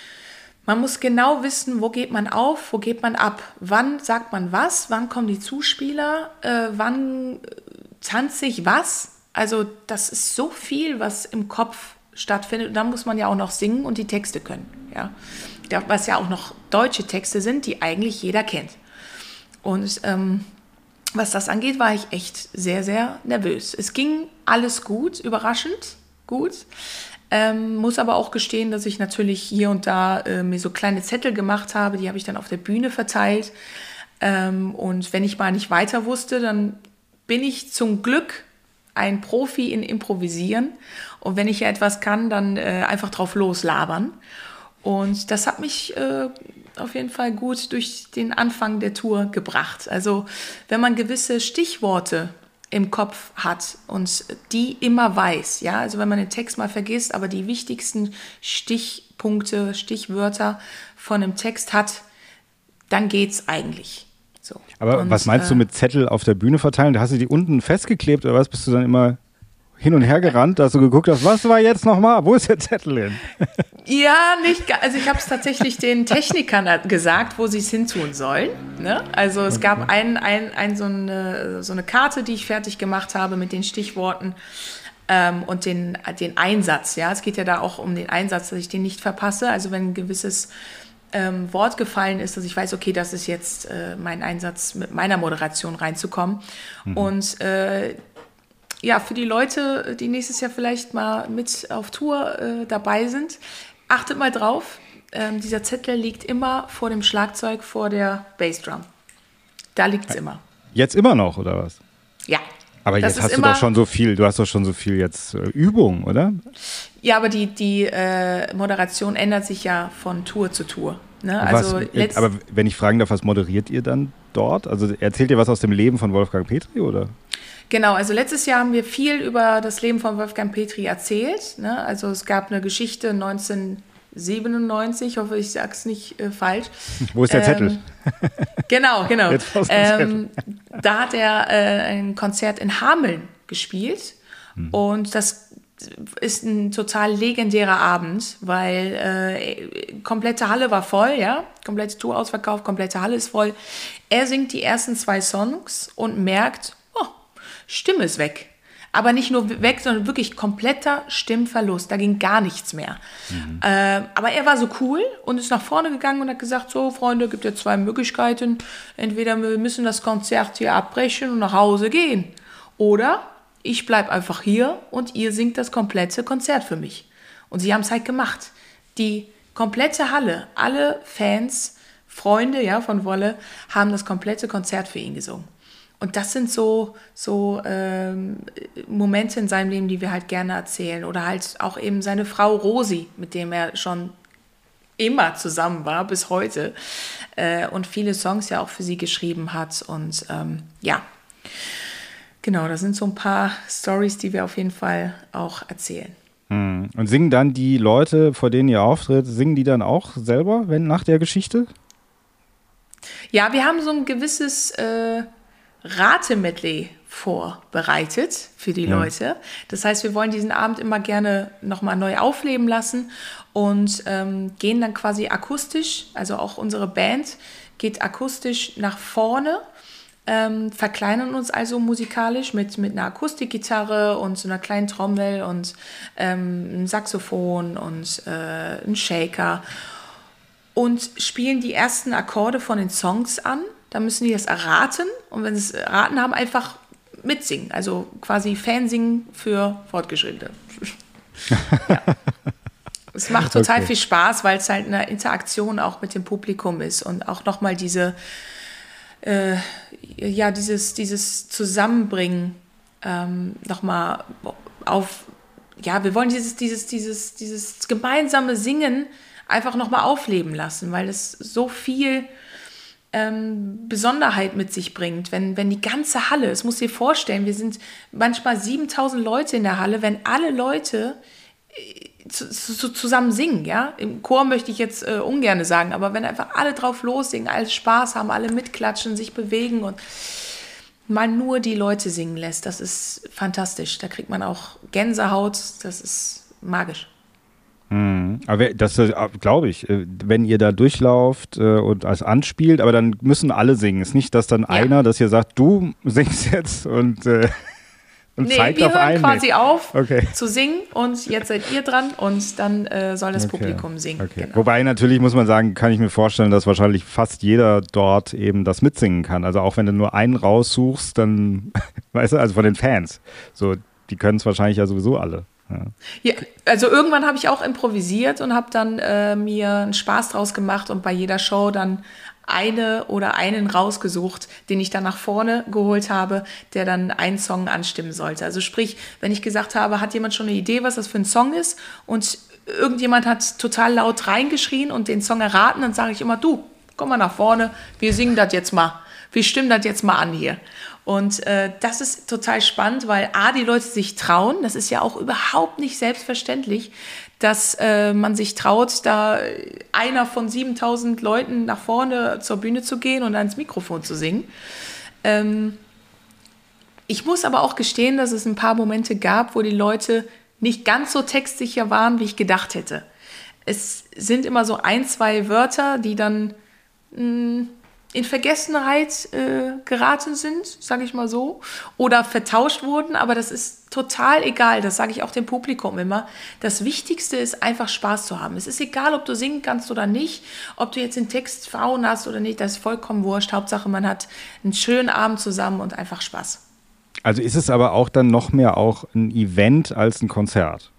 man muss genau wissen, wo geht man auf, wo geht man ab, wann sagt man was, wann kommen die Zuspieler, äh, wann tanze ich was. Also das ist so viel, was im Kopf stattfindet und dann muss man ja auch noch singen und die Texte können. Ja? Was ja auch noch deutsche Texte sind, die eigentlich jeder kennt. Und ähm, was das angeht, war ich echt sehr, sehr nervös. Es ging alles gut, überraschend gut. Ähm, muss aber auch gestehen, dass ich natürlich hier und da äh, mir so kleine Zettel gemacht habe, die habe ich dann auf der Bühne verteilt. Ähm, und wenn ich mal nicht weiter wusste, dann bin ich zum Glück ein Profi in Improvisieren. Und wenn ich ja etwas kann, dann äh, einfach drauf loslabern. Und das hat mich äh, auf jeden Fall gut durch den Anfang der Tour gebracht. Also wenn man gewisse Stichworte im Kopf hat und die immer weiß, ja, also wenn man den Text mal vergisst, aber die wichtigsten Stichpunkte, Stichwörter von einem Text hat, dann geht's eigentlich. So. Aber und, was meinst äh, du mit Zettel auf der Bühne verteilen? Hast du die unten festgeklebt oder was? Bist du dann immer hin und her gerannt, dass du geguckt hast, was war jetzt nochmal? Wo ist der Zettel hin? Ja, nicht, ga- also ich habe es tatsächlich den Technikern gesagt, wo sie es hintun sollen. Ne? Also es gab ein, ein, ein, so, eine, so eine Karte, die ich fertig gemacht habe mit den Stichworten ähm, und den, den Einsatz. Ja? Es geht ja da auch um den Einsatz, dass ich den nicht verpasse. Also wenn ein gewisses ähm, Wort gefallen ist, dass ich weiß, okay, das ist jetzt äh, mein Einsatz, mit meiner Moderation reinzukommen. Mhm. Und äh, ja, für die Leute, die nächstes Jahr vielleicht mal mit auf Tour äh, dabei sind, achtet mal drauf. Ähm, dieser Zettel liegt immer vor dem Schlagzeug, vor der Bassdrum. Da liegt es immer. Jetzt immer noch, oder was? Ja. Aber jetzt hast du doch schon so viel, du hast doch schon so viel jetzt äh, Übung, oder? Ja, aber die, die äh, Moderation ändert sich ja von Tour zu Tour. Ne? Also was, aber wenn ich fragen darf, was moderiert ihr dann dort? Also erzählt ihr was aus dem Leben von Wolfgang Petri, oder? Genau, also letztes Jahr haben wir viel über das Leben von Wolfgang Petri erzählt. Ne? Also es gab eine Geschichte neunzehnhundertsiebenundneunzig, ich hoffe, ich sage es nicht äh, falsch. Wo ist der ähm, Zettel? Genau, genau. Jetzt ähm, da hat er äh, ein Konzert in Hameln gespielt hm. und das ist ein total legendärer Abend, weil äh, komplette Halle war voll, ja, komplette Tour ausverkauft, komplette Halle ist voll. Er singt die ersten zwei Songs und merkt, Stimme ist weg. Aber nicht nur weg, sondern wirklich kompletter Stimmverlust. Da ging gar nichts mehr. Mhm. Äh, aber er war so cool und ist nach vorne gegangen und hat gesagt, so Freunde, gibt ja zwei Möglichkeiten. Entweder wir müssen das Konzert hier abbrechen und nach Hause gehen. Oder ich bleibe einfach hier und ihr singt das komplette Konzert für mich. Und sie haben es halt gemacht. Die komplette Halle, alle Fans, Freunde ja, von Wolle, haben das komplette Konzert für ihn gesungen. Und das sind so, so ähm, Momente in seinem Leben, die wir halt gerne erzählen. Oder halt auch eben seine Frau Rosi, mit dem er schon immer zusammen war, bis heute. Äh, und viele Songs ja auch für sie geschrieben hat. Und ähm, ja, genau, das sind so ein paar Storys, die wir auf jeden Fall auch erzählen. Hm. Und singen dann die Leute, vor denen ihr auftritt, singen die dann auch selber, wenn nach der Geschichte? Ja, wir haben so ein gewisses... Äh, Rate-Medley vorbereitet für die ja. Leute. Das heißt, wir wollen diesen Abend immer gerne nochmal neu aufleben lassen und ähm, gehen dann quasi akustisch, also auch unsere Band geht akustisch nach vorne, ähm, verkleinern uns also musikalisch mit, mit einer Akustikgitarre und so einer kleinen Trommel und ähm, einem Saxophon und äh, einem Shaker und spielen die ersten Akkorde von den Songs an. Da müssen die das erraten und wenn sie es erraten haben, einfach mitsingen. Also quasi Fansingen für Fortgeschrittene. Ja. Es macht total okay. viel Spaß, weil es halt eine Interaktion auch mit dem Publikum ist und auch nochmal diese, äh, ja, dieses, dieses Zusammenbringen ähm, nochmal auf, ja, wir wollen dieses, dieses, dieses, dieses gemeinsame Singen einfach nochmal aufleben lassen, weil es so viel Ähm, Besonderheit mit sich bringt, wenn, wenn die ganze Halle, es muss dir vorstellen, wir sind manchmal siebentausend Leute in der Halle, wenn alle Leute äh, zu, zu, zusammen singen, ja, im Chor möchte ich jetzt äh, ungern sagen, aber wenn einfach alle drauf lossingen, alle Spaß haben, alle mitklatschen, sich bewegen und man nur die Leute singen lässt, das ist fantastisch, da kriegt man auch Gänsehaut, das ist magisch. Hm. Aber das glaube ich, wenn ihr da durchlauft äh, und als anspielt, aber dann müssen alle singen. Es ist nicht, dass dann ja. einer, dass ihr sagt, du singst jetzt und, äh, und nee, zeigt wir auf hören einen. quasi nee. auf okay. zu singen und jetzt seid ihr dran und dann äh, soll das okay. Publikum singen. Okay. Genau. Wobei natürlich muss man sagen, kann ich mir vorstellen, dass wahrscheinlich fast jeder dort eben das mitsingen kann. Also auch wenn du nur einen raussuchst, dann, weißt du, also von den Fans, so, die können es wahrscheinlich ja sowieso alle. Ja. Ja, also irgendwann habe ich auch improvisiert und habe dann äh, mir einen Spaß draus gemacht und bei jeder Show dann eine oder einen rausgesucht, den ich dann nach vorne geholt habe, der dann einen Song anstimmen sollte. Also sprich, wenn ich gesagt habe, hat jemand schon eine Idee, was das für ein Song ist und irgendjemand hat total laut reingeschrien und den Song erraten, dann sage ich immer, du, komm mal nach vorne, wir singen das jetzt mal, wir stimmen das jetzt mal an hier. Und äh, das ist total spannend, weil A, die Leute sich trauen, das ist ja auch überhaupt nicht selbstverständlich, dass äh, man sich traut, da einer von siebentausend Leuten nach vorne zur Bühne zu gehen und ans Mikrofon zu singen. Ähm, ich muss aber auch gestehen, dass es ein paar Momente gab, wo die Leute nicht ganz so textsicher waren, wie ich gedacht hätte. Es sind immer so ein, zwei Wörter, die dann mh, in Vergessenheit äh, geraten sind, sage ich mal so, oder vertauscht wurden, aber das ist total egal, das sage ich auch dem Publikum immer. Das Wichtigste ist einfach Spaß zu haben. Es ist egal, ob du singen kannst oder nicht, ob du jetzt den Text Frauen hast oder nicht, das ist vollkommen wurscht. Hauptsache, man hat einen schönen Abend zusammen und einfach Spaß. Also ist es aber auch dann noch mehr auch ein Event als ein Konzert?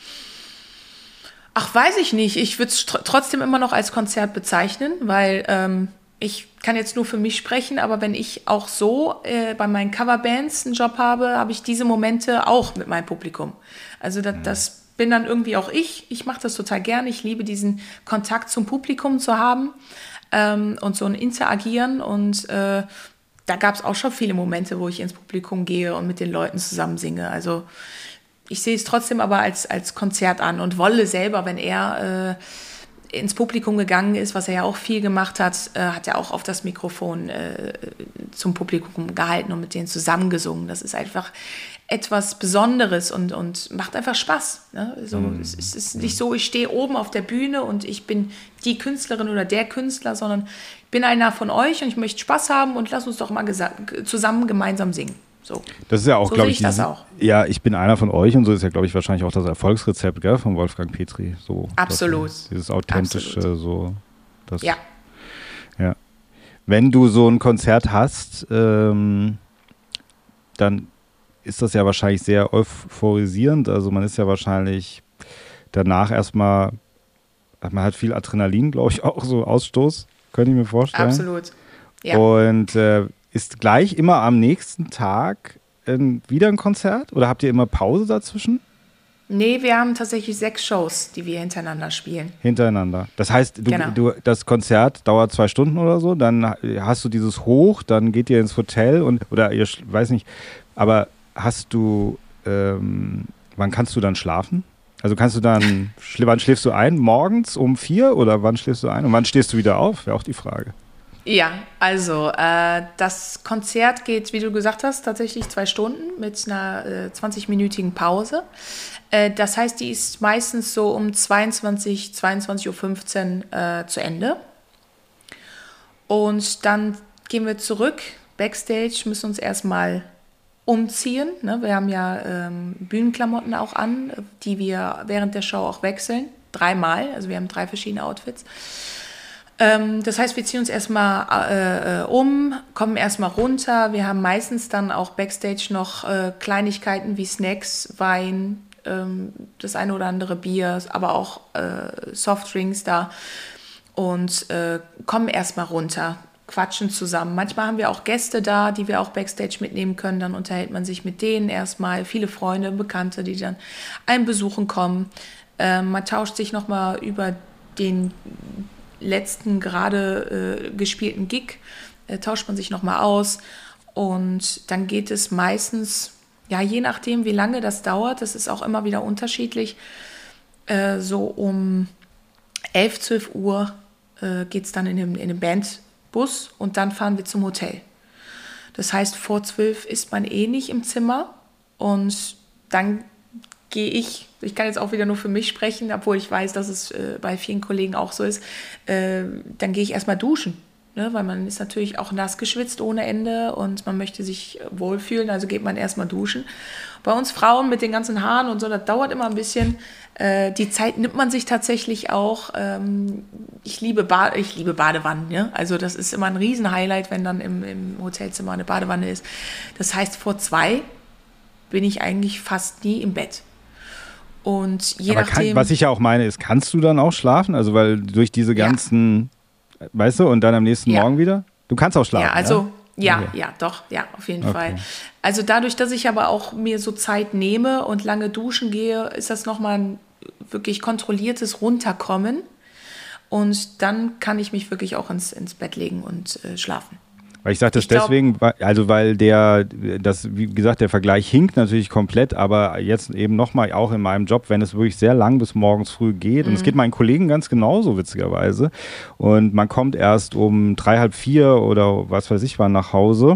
Ach, weiß ich nicht. Ich würde es tr- trotzdem immer noch als Konzert bezeichnen, weil ähm, ich kann jetzt nur für mich sprechen, aber wenn ich auch so äh, bei meinen Coverbands einen Job habe, habe ich diese Momente auch mit meinem Publikum. Also das, das bin dann irgendwie auch ich. Ich mache das total gerne. Ich liebe diesen Kontakt zum Publikum zu haben ähm, und so ein Interagieren. Und äh, da gab es auch schon viele Momente, wo ich ins Publikum gehe und mit den Leuten zusammen singe. Also ich sehe es trotzdem aber als, als Konzert an. Und Wolle selber, wenn er äh, ins Publikum gegangen ist, was er ja auch viel gemacht hat, äh, hat er auch auf das Mikrofon äh, zum Publikum gehalten und mit denen zusammengesungen. Das ist einfach etwas Besonderes und, und macht einfach Spaß. Ne? So, mm. es, es ist nicht so, ich stehe oben auf der Bühne und ich bin die Künstlerin oder der Künstler, sondern ich bin einer von euch und ich möchte Spaß haben und lass uns doch mal gesa- zusammen gemeinsam singen. So, das ist ja auch, so glaube sehe ich ich, das dieses, auch. Ja, ich bin einer von euch und so ist ja, glaube ich, wahrscheinlich auch das Erfolgsrezept, gell, von Wolfgang Petri. So, Absolut. Das, dieses authentische, Absolut. so. Das, Ja. ja. Wenn du so ein Konzert hast, ähm, dann ist das ja wahrscheinlich sehr euphorisierend. Also man ist ja wahrscheinlich danach erstmal, man hat viel Adrenalin, glaube ich, auch so Ausstoß, könnte ich mir vorstellen. Absolut. Ja. Und äh, ist gleich immer am nächsten Tag äh, wieder ein Konzert? Oder habt ihr immer Pause dazwischen? Nee, wir haben tatsächlich sechs Shows, die wir hintereinander spielen. Hintereinander. Das heißt, du, Genau. du, das Konzert dauert zwei Stunden oder so, dann hast du dieses Hoch, dann geht ihr ins Hotel und, oder ihr, weiß nicht, aber hast du, ähm, wann kannst du dann schlafen? Also kannst du dann, wann schläfst du ein? Morgens um vier oder wann schläfst du ein? Und wann stehst du wieder auf? Wäre auch die Frage. Ja, also äh, das Konzert geht, wie du gesagt hast, tatsächlich zwei Stunden mit einer äh, zwanzig-minütigen Pause. Äh, das heißt, die ist meistens so um zweiundzwanzig, zweiundzwanzig Uhr fünfzehn äh, zu Ende. Und dann gehen wir zurück, Backstage, müssen uns erstmal umziehen. Ne? Wir haben ja ähm, Bühnenklamotten auch an, die wir während der Show auch wechseln. Dreimal, also wir haben drei verschiedene Outfits. Das heißt, wir ziehen uns erstmal äh, um, kommen erstmal runter. Wir haben meistens dann auch Backstage noch äh, Kleinigkeiten wie Snacks, Wein, ähm, das eine oder andere Bier, aber auch äh, Softdrinks da und äh, kommen erstmal runter, quatschen zusammen. Manchmal haben wir auch Gäste da, die wir auch Backstage mitnehmen können. Dann unterhält man sich mit denen erstmal. Viele Freunde, Bekannte, die dann einen besuchen kommen. Äh, man tauscht sich nochmal über den letzten gerade äh, gespielten Gig, äh, tauscht man sich nochmal aus und dann geht es meistens, ja je nachdem wie lange das dauert, das ist auch immer wieder unterschiedlich, äh, so um elf, zwölf Uhr äh, geht es dann in dem, in dem Bandbus und dann fahren wir zum Hotel. Das heißt, vor zwölf ist man eh nicht im Zimmer und dann gehe ich, ich kann jetzt auch wieder nur für mich sprechen, obwohl ich weiß, dass es äh, bei vielen Kollegen auch so ist, äh, dann gehe ich erstmal duschen, ne? Weil man ist natürlich auch nass geschwitzt ohne Ende und man möchte sich wohlfühlen, also geht man erstmal duschen. Bei uns Frauen mit den ganzen Haaren und so, das dauert immer ein bisschen. Äh, die Zeit nimmt man sich tatsächlich auch. Ähm, ich liebe Bad, ich liebe Badewannen, ne? Also das ist immer ein Riesenhighlight, wenn dann im, im Hotelzimmer eine Badewanne ist. Das heißt, vor zwei bin ich eigentlich fast nie im Bett. Und je Aber nachdem. Kann, was ich ja auch meine, ist, kannst du dann auch schlafen? Also, weil durch diese ganzen, ja. weißt du, und dann am nächsten ja. Morgen wieder? Du kannst auch schlafen. Ja, also, ja, ja, okay. ja doch, ja, auf jeden Okay. Fall. Also, dadurch, dass ich aber auch mir so Zeit nehme und lange duschen gehe, ist das nochmal ein wirklich kontrolliertes Runterkommen. Und dann kann ich mich wirklich auch ins, ins Bett legen und äh, schlafen. Weil ich sage das Ich glaub, deswegen, also weil der, das, wie gesagt, der Vergleich hinkt natürlich komplett, aber jetzt eben nochmal auch in meinem Job, wenn es wirklich sehr lang bis morgens früh geht, und es geht meinen Kollegen ganz genauso, witzigerweise, und man kommt erst um drei, halb vier oder was weiß ich wann nach Hause,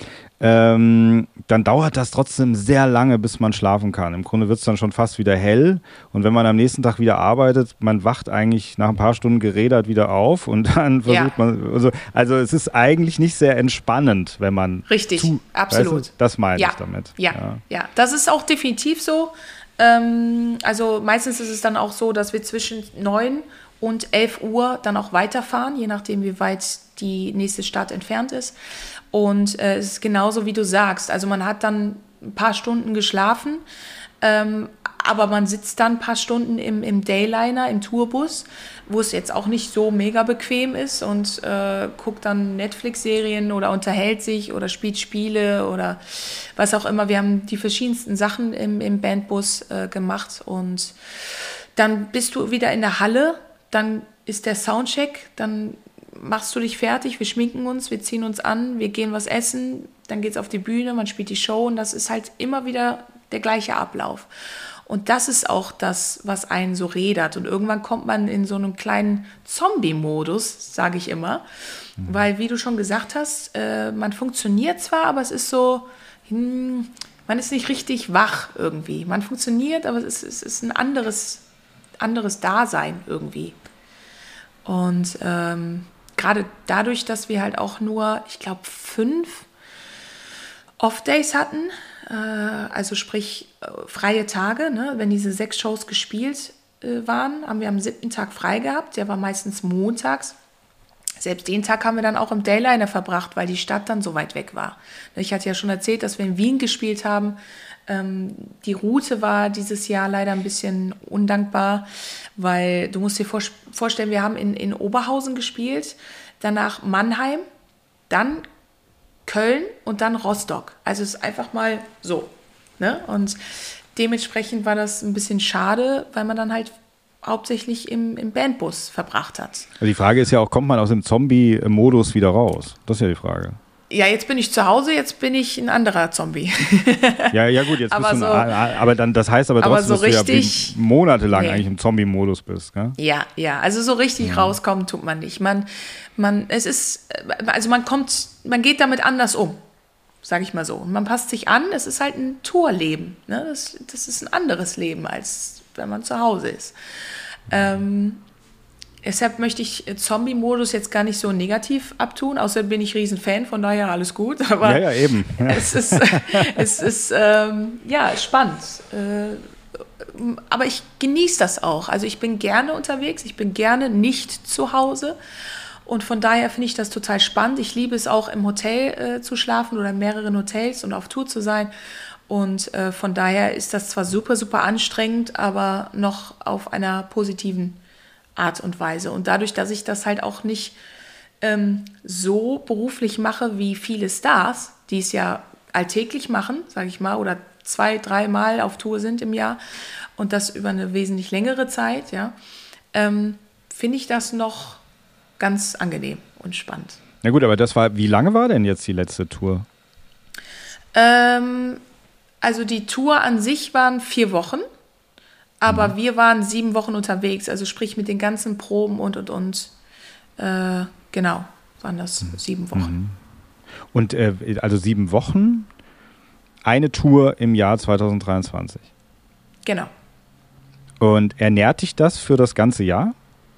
ähm, dann dauert das trotzdem sehr lange, bis man schlafen kann. Im Grunde wird es dann schon fast wieder hell und wenn man am nächsten Tag wieder arbeitet, man wacht eigentlich nach ein paar Stunden gerädert wieder auf und dann versucht ja. man, also, also es ist eigentlich nicht sehr entspannend, wenn man Richtig, zu, absolut. Weißt du, das meine ja. ich damit. Ja. ja, ja, das ist auch definitiv so. Ähm, also meistens ist es dann auch so, dass wir zwischen neun und elf Uhr dann auch weiterfahren, je nachdem, wie weit die nächste Stadt entfernt ist. Und äh, es ist genauso, wie du sagst. Also man hat dann ein paar Stunden geschlafen, ähm, aber man sitzt dann ein paar Stunden im, im Dayliner, im Tourbus, wo es jetzt auch nicht so mega bequem ist und äh, guckt dann Netflix-Serien oder unterhält sich oder spielt Spiele oder was auch immer. Wir haben die verschiedensten Sachen im, im Bandbus äh, gemacht und dann bist du wieder in der Halle, dann ist der Soundcheck, dann machst du dich fertig, wir schminken uns, wir ziehen uns an, wir gehen was essen, dann geht's auf die Bühne, man spielt die Show und das ist halt immer wieder der gleiche Ablauf. Und das ist auch das, was einen so rädert. Und irgendwann kommt man in so einen kleinen Zombie-Modus, sage ich immer. Mhm. Weil, wie du schon gesagt hast, äh, man funktioniert zwar, aber es ist so, hm, man ist nicht richtig wach irgendwie. Man funktioniert, aber es ist, es ist ein anderes, anderes Dasein irgendwie. Und ähm, gerade dadurch, dass wir halt auch nur, ich glaube, fünf Off-Days hatten, äh, also sprich äh, freie Tage. Ne? Wenn diese sechs Shows gespielt äh, waren, haben wir am siebten Tag frei gehabt. Der war meistens montags. Selbst den Tag haben wir dann auch im Dayliner verbracht, weil die Stadt dann so weit weg war. Ich hatte ja schon erzählt, dass wir in Wien gespielt haben. Ähm, die Route war dieses Jahr leider ein bisschen undankbar, weil du musst dir vor, vorstellen, wir haben in, in Oberhausen gespielt, danach Mannheim, dann Köln und dann Rostock. Also es ist einfach mal so. Ne? Und dementsprechend war das ein bisschen schade, weil man dann halt hauptsächlich im, im Bandbus verbracht hat. Also die Frage ist ja auch, kommt man aus dem Zombie-Modus wieder raus? Das ist ja die Frage. Ja, jetzt bin ich zu Hause, jetzt bin ich ein anderer Zombie. Ja, ja gut, jetzt aber bist du so, ein, aber dann, das heißt aber trotzdem, aber so dass richtig, du ja monatelang nee. eigentlich im Zombie-Modus bist, gell? Ja, ja, also so richtig ja. rauskommen tut man nicht. Man, man, es ist, also man kommt, man geht damit anders um, sage ich mal so. Und man passt sich an, es ist halt ein Tourleben, ne? Das, das ist ein anderes Leben, als wenn man zu Hause ist. Ähm, deshalb möchte ich Zombie-Modus jetzt gar nicht so negativ abtun, außerdem bin ich riesen Fan, von daher alles gut. Aber ja, ja, eben. Ja. Es ist, es ist ähm, ja, spannend. Äh, aber ich genieße das auch. Also ich bin gerne unterwegs, ich bin gerne nicht zu Hause. Und von daher finde ich das total spannend. Ich liebe es auch, im Hotel äh, zu schlafen oder in mehreren Hotels und auf Tour zu sein. Und äh, von daher ist das zwar super, super anstrengend, aber noch auf einer positiven Art und Weise. Und dadurch, dass ich das halt auch nicht ähm, so beruflich mache wie viele Stars, die es ja alltäglich machen, sage ich mal, oder zwei, dreimal auf Tour sind im Jahr und das über eine wesentlich längere Zeit, ja, ähm, finde ich das noch ganz angenehm und spannend. Na gut, aber das war, wie lange war denn jetzt die letzte Tour? Ähm, also die Tour an sich waren vier Wochen, aber mhm. wir waren sieben Wochen unterwegs, also sprich mit den ganzen Proben und, und, und, äh, genau, waren das mhm. sieben Wochen. Mhm. Und äh, also sieben Wochen, eine Tour im Jahr zwanzig dreiundzwanzig. Genau. Und ernährt dich das für das ganze Jahr?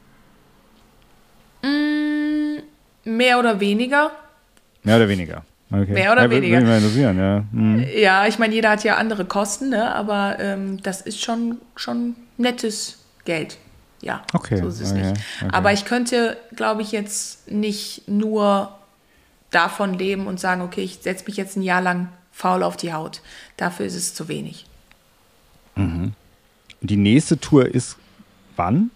Mm, mehr oder weniger. Mehr oder weniger. Okay. Mehr oder ja, weniger. Würde mich mal interessieren, ja. Mhm. Ja, ich meine, jeder hat ja andere Kosten, ne? Aber ähm, das ist schon, schon nettes Geld. Ja, okay. so ist es okay. nicht. Okay. Aber ich könnte, glaube ich, jetzt nicht nur davon leben und sagen, okay, ich setze mich jetzt ein Jahr lang faul auf die Haut. Dafür ist es zu wenig. Mhm. Die nächste Tour ist wann?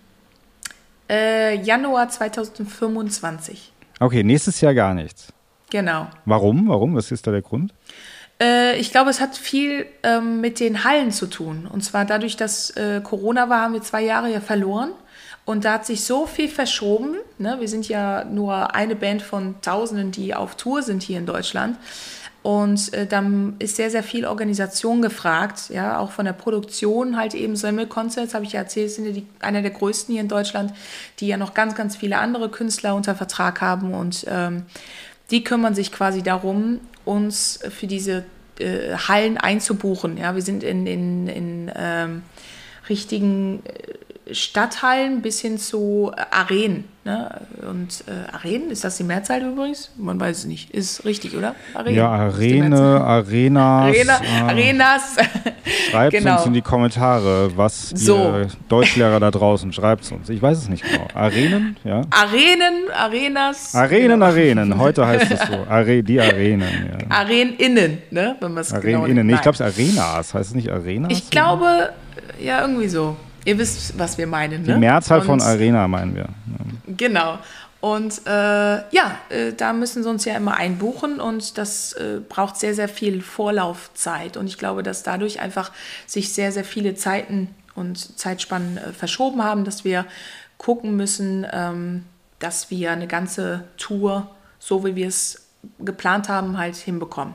Äh, Januar zwanzig fünfundzwanzig. Okay, nächstes Jahr gar nichts. Genau. Warum? Warum? Was ist da der Grund? Äh, ich glaube, es hat viel ähm, mit den Hallen zu tun. Und zwar dadurch, dass äh, Corona war, haben wir zwei Jahre ja verloren. Und da hat sich so viel verschoben. Ne? Wir sind ja nur eine Band von Tausenden, die auf Tour sind hier in Deutschland. Und äh, dann ist sehr, sehr viel Organisation gefragt, ja, auch von der Produktion halt eben Semmel Concerts, habe ich ja erzählt, sind ja die, einer der größten hier in Deutschland, die ja noch ganz, ganz viele andere Künstler unter Vertrag haben und ähm, die kümmern sich quasi darum, uns für diese äh, Hallen einzubuchen. Ja, wir sind in, in, in ähm, richtigen Stadthallen bis hin zu Arenen. Ne? Und äh, Arenen, ist das die Mehrzahl übrigens? Man weiß es nicht. Ist richtig, oder? Arenen. Ja, Arene, Arenas. Arena, äh, Arenas. Schreibt genau. uns in die Kommentare, was so. ihr Deutschlehrer da draußen schreibt uns. Ich weiß es nicht genau. Arenen, ja. Arenen, Arenas. Arenen, genau. Arenen. Heute heißt es so. Are, die Arenen. Ja. Areninnen, ne? Wenn man es genau Areninnen. Nee, ich glaube es Arenas. Heißt es nicht Arenas? Ich glaube, ja, irgendwie so. Ihr wisst, was wir meinen. Die ne? Mehrzahl Und, von Arena meinen wir. Ja. Genau. Und äh, ja, äh, da müssen sie uns ja immer einbuchen und das äh, braucht sehr, sehr viel Vorlaufzeit. Und ich glaube, dass dadurch einfach sich sehr, sehr viele Zeiten und Zeitspannen äh, verschoben haben, dass wir gucken müssen, ähm, dass wir eine ganze Tour, so wie wir es geplant haben, halt hinbekommen.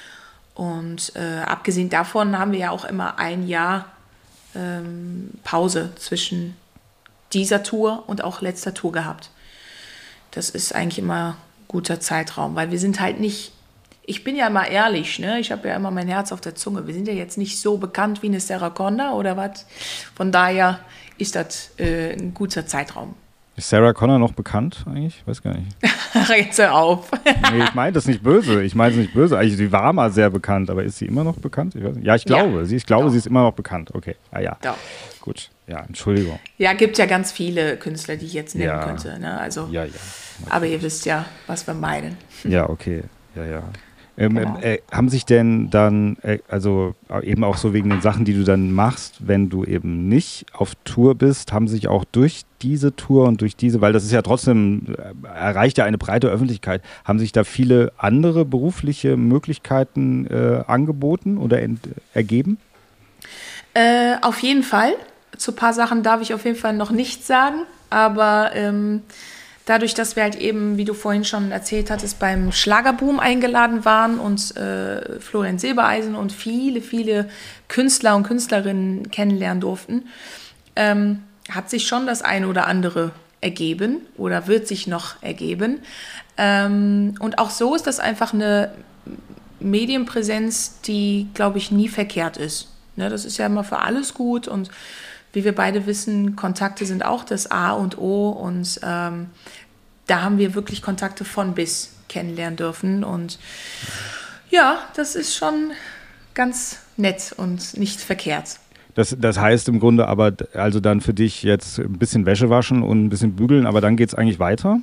Und äh, abgesehen davon haben wir ja auch immer ein Jahr ähm, Pause zwischen dieser Tour und auch letzter Tour gehabt. Das ist eigentlich immer ein guter Zeitraum, weil wir sind halt nicht, ich bin ja mal ehrlich, ne? Ich habe ja immer mein Herz auf der Zunge, wir sind ja jetzt nicht so bekannt wie eine Sarah Connor oder was, von daher ist das äh, ein guter Zeitraum. Ist Sarah Connor noch bekannt eigentlich? Ich weiß gar nicht. Jetzt hör auf. Nee, ich meine das nicht böse. Ich meine es nicht böse. Eigentlich, sie war mal sehr bekannt, aber ist sie immer noch bekannt? Ich weiß nicht. Ja, ich glaube. Ja, sie, ich glaube, doch. Sie ist immer noch bekannt. Okay. Ah ja. Doch. Gut. Ja, Entschuldigung. Ja, gibt ja ganz viele Künstler, die ich jetzt nennen ja. könnte. Ne? Also, ja, ja. Aber ihr wisst ja, was wir meinen. Ja, okay. Ja, ja. Ähm, genau. äh, haben sich denn dann, äh, also eben auch so wegen den Sachen, die du dann machst, wenn du eben nicht auf Tour bist, haben sich auch durch diese Tour und durch diese, weil das ist ja trotzdem, äh, erreicht ja eine breite Öffentlichkeit, haben sich da viele andere berufliche Möglichkeiten äh, angeboten oder ent- ergeben? Äh, auf jeden Fall. Zu ein paar Sachen darf ich auf jeden Fall noch nichts sagen, aber ähm, dadurch, dass wir halt eben, wie du vorhin schon erzählt hattest, beim Schlagerboom eingeladen waren und äh, Florian Silbereisen und viele, viele Künstler und Künstlerinnen kennenlernen durften, ähm, hat sich schon das eine oder andere ergeben oder wird sich noch ergeben. Ähm, und auch so ist das einfach eine Medienpräsenz, die, glaube ich, nie verkehrt ist. Ne, das ist ja immer für alles gut und wie wir beide wissen, Kontakte sind auch das A und O und ähm, da haben wir wirklich Kontakte von bis kennenlernen dürfen und ja, das ist schon ganz nett und nicht verkehrt. Das, das heißt im Grunde aber, also dann für dich jetzt ein bisschen Wäsche waschen und ein bisschen bügeln, aber dann geht es eigentlich weiter?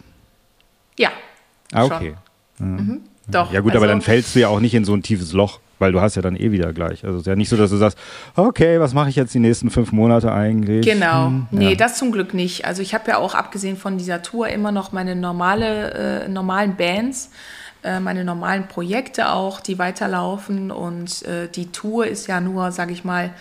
Ja, ah, okay. Ja. Mhm, doch. Ja gut, also, aber dann fällst du ja auch nicht in so ein tiefes Loch. Weil du hast ja dann eh wieder gleich. Also es ist ja nicht so, dass du sagst, okay, was mache ich jetzt die nächsten fünf Monate eigentlich? Genau, hm, nee, ja. das zum Glück nicht. Also ich habe ja auch, abgesehen von dieser Tour, immer noch meine normale, äh, normalen Bands, äh, meine normalen Projekte auch, die weiterlaufen. Und äh, die Tour ist ja nur, sage ich mal,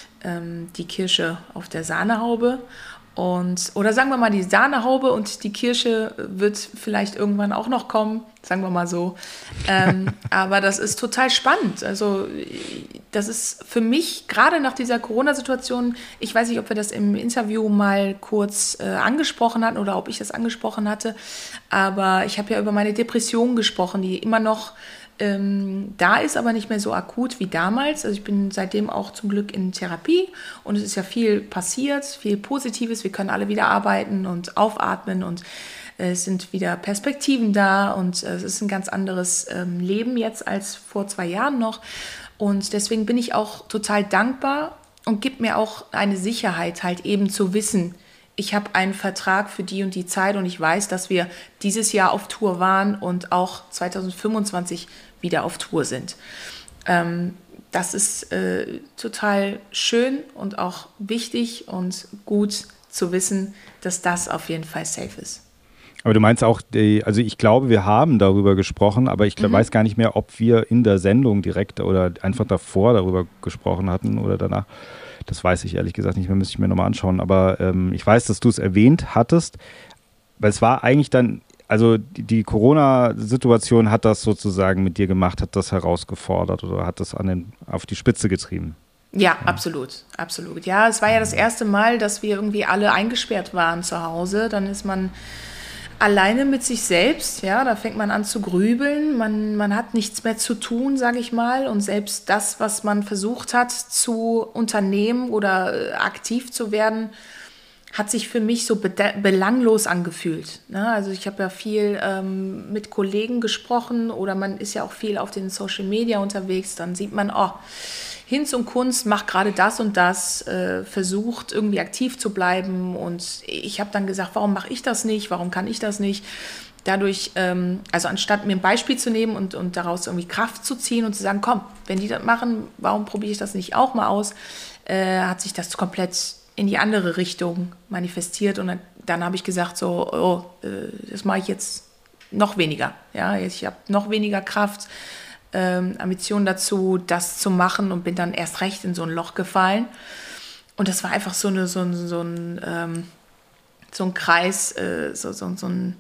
ähm, die Kirsche auf der Sahnehaube. Und, oder sagen wir mal die Sahnehaube und die Kirsche wird vielleicht irgendwann auch noch kommen, sagen wir mal so. Ähm, aber das ist total spannend. Also das ist für mich, gerade nach dieser Corona-Situation, ich weiß nicht, ob wir das im Interview mal kurz äh, angesprochen hatten oder ob ich das angesprochen hatte, aber ich habe ja über meine Depression gesprochen, die immer noch Ähm, da ist, aber nicht mehr so akut wie damals. Also ich bin seitdem auch zum Glück in Therapie und es ist ja viel passiert, viel Positives. Wir können alle wieder arbeiten und aufatmen und äh, es sind wieder Perspektiven da und äh, es ist ein ganz anderes ähm, Leben jetzt als vor zwei Jahren noch. Und deswegen bin ich auch total dankbar und gibt mir auch eine Sicherheit, halt eben zu wissen, ich habe einen Vertrag für die und die Zeit und ich weiß, dass wir dieses Jahr auf Tour waren und auch zwanzig fünfundzwanzig wieder auf Tour sind. Ähm, das ist äh, total schön und auch wichtig und gut zu wissen, dass das auf jeden Fall safe ist. Aber du meinst auch, die, also ich glaube, wir haben darüber gesprochen, aber ich glaub, mhm. weiß gar nicht mehr, ob wir in der Sendung direkt oder einfach davor darüber gesprochen hatten oder danach. Das weiß ich ehrlich gesagt nicht mehr, müsste ich mir nochmal anschauen. Aber ähm, ich weiß, dass du es erwähnt hattest, weil es war eigentlich dann, also die, die Corona-Situation hat das sozusagen mit dir gemacht, hat das herausgefordert oder hat das an den, auf die Spitze getrieben. Ja, ja, absolut, absolut. Ja, es war ja das erste Mal, dass wir irgendwie alle eingesperrt waren zu Hause. Dann ist man alleine mit sich selbst, ja, da fängt man an zu grübeln, man, man hat nichts mehr zu tun, sage ich mal, und selbst das, was man versucht hat zu unternehmen oder äh, aktiv zu werden, hat sich für mich so bede- belanglos angefühlt. Ne? Also ich habe ja viel ähm, mit Kollegen gesprochen oder man ist ja auch viel auf den Social Media unterwegs, dann sieht man, oh, Hinz und Kunst macht gerade das und das, äh, versucht irgendwie aktiv zu bleiben und ich habe dann gesagt, warum mache ich das nicht, warum kann ich das nicht? Dadurch, ähm, also anstatt mir ein Beispiel zu nehmen und, und daraus irgendwie Kraft zu ziehen und zu sagen, komm, wenn die das machen, warum probiere ich das nicht auch mal aus, äh, hat sich das komplett in die andere Richtung manifestiert und dann, dann habe ich gesagt, so, oh, äh, das mache ich jetzt noch weniger. Ja, ich habe noch weniger Kraft, Ähm, Ambition dazu, das zu machen und bin dann erst recht in so ein Loch gefallen. Und das war einfach so, eine, so, ein, so, ein, ähm, so ein Kreis, äh, so, so, so ein,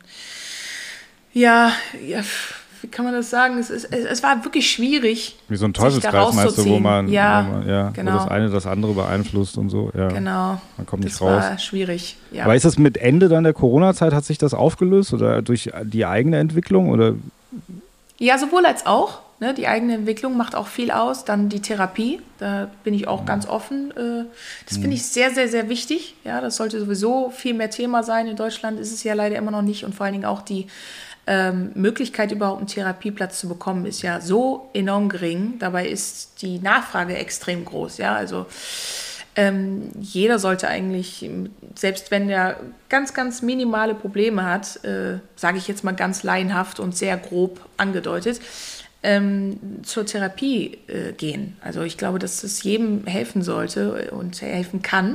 ja, ja, wie kann man das sagen? Es, ist, es, es war wirklich schwierig. Wie so ein Teufelskreis, meinst du, wo man, ja, wo, man ja, genau. wo das eine das andere beeinflusst und so. Ja. Genau. Man kommt nicht das raus. Das war schwierig, ja. Aber ist das mit Ende dann der Corona-Zeit, hat sich das aufgelöst oder durch die eigene Entwicklung? Oder? Ja, sowohl als auch. ne? Die eigene Entwicklung macht auch viel aus. Dann die Therapie, da bin ich auch ganz offen. Äh, das finde ich sehr, sehr, sehr wichtig. Ja, das sollte sowieso viel mehr Thema sein. In Deutschland ist es ja leider immer noch nicht. Und vor allen Dingen auch die ähm, Möglichkeit, überhaupt einen Therapieplatz zu bekommen, ist ja so enorm gering. Dabei ist die Nachfrage extrem groß. Ja, also Ähm, jeder sollte eigentlich, selbst wenn er ganz, ganz minimale Probleme hat, äh, sage ich jetzt mal ganz laienhaft und sehr grob angedeutet, ähm, zur Therapie äh, gehen. Also ich glaube, dass es jedem helfen sollte und helfen kann.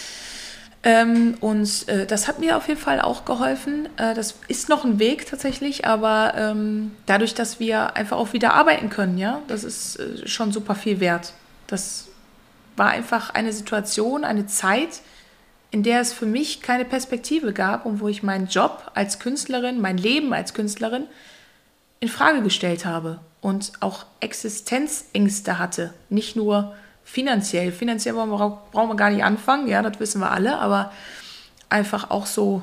Ähm, und äh, das hat mir auf jeden Fall auch geholfen. Äh, das ist noch ein Weg tatsächlich, aber ähm, dadurch, dass wir einfach auch wieder arbeiten können, ja, das ist äh, schon super viel wert. Das war einfach eine Situation, eine Zeit, in der es für mich keine Perspektive gab und wo ich meinen Job als Künstlerin, mein Leben als Künstlerin in Frage gestellt habe und auch Existenzängste hatte. Nicht nur finanziell. Finanziell brauchen wir, brauchen wir gar nicht anfangen, ja, das wissen wir alle, aber einfach auch so,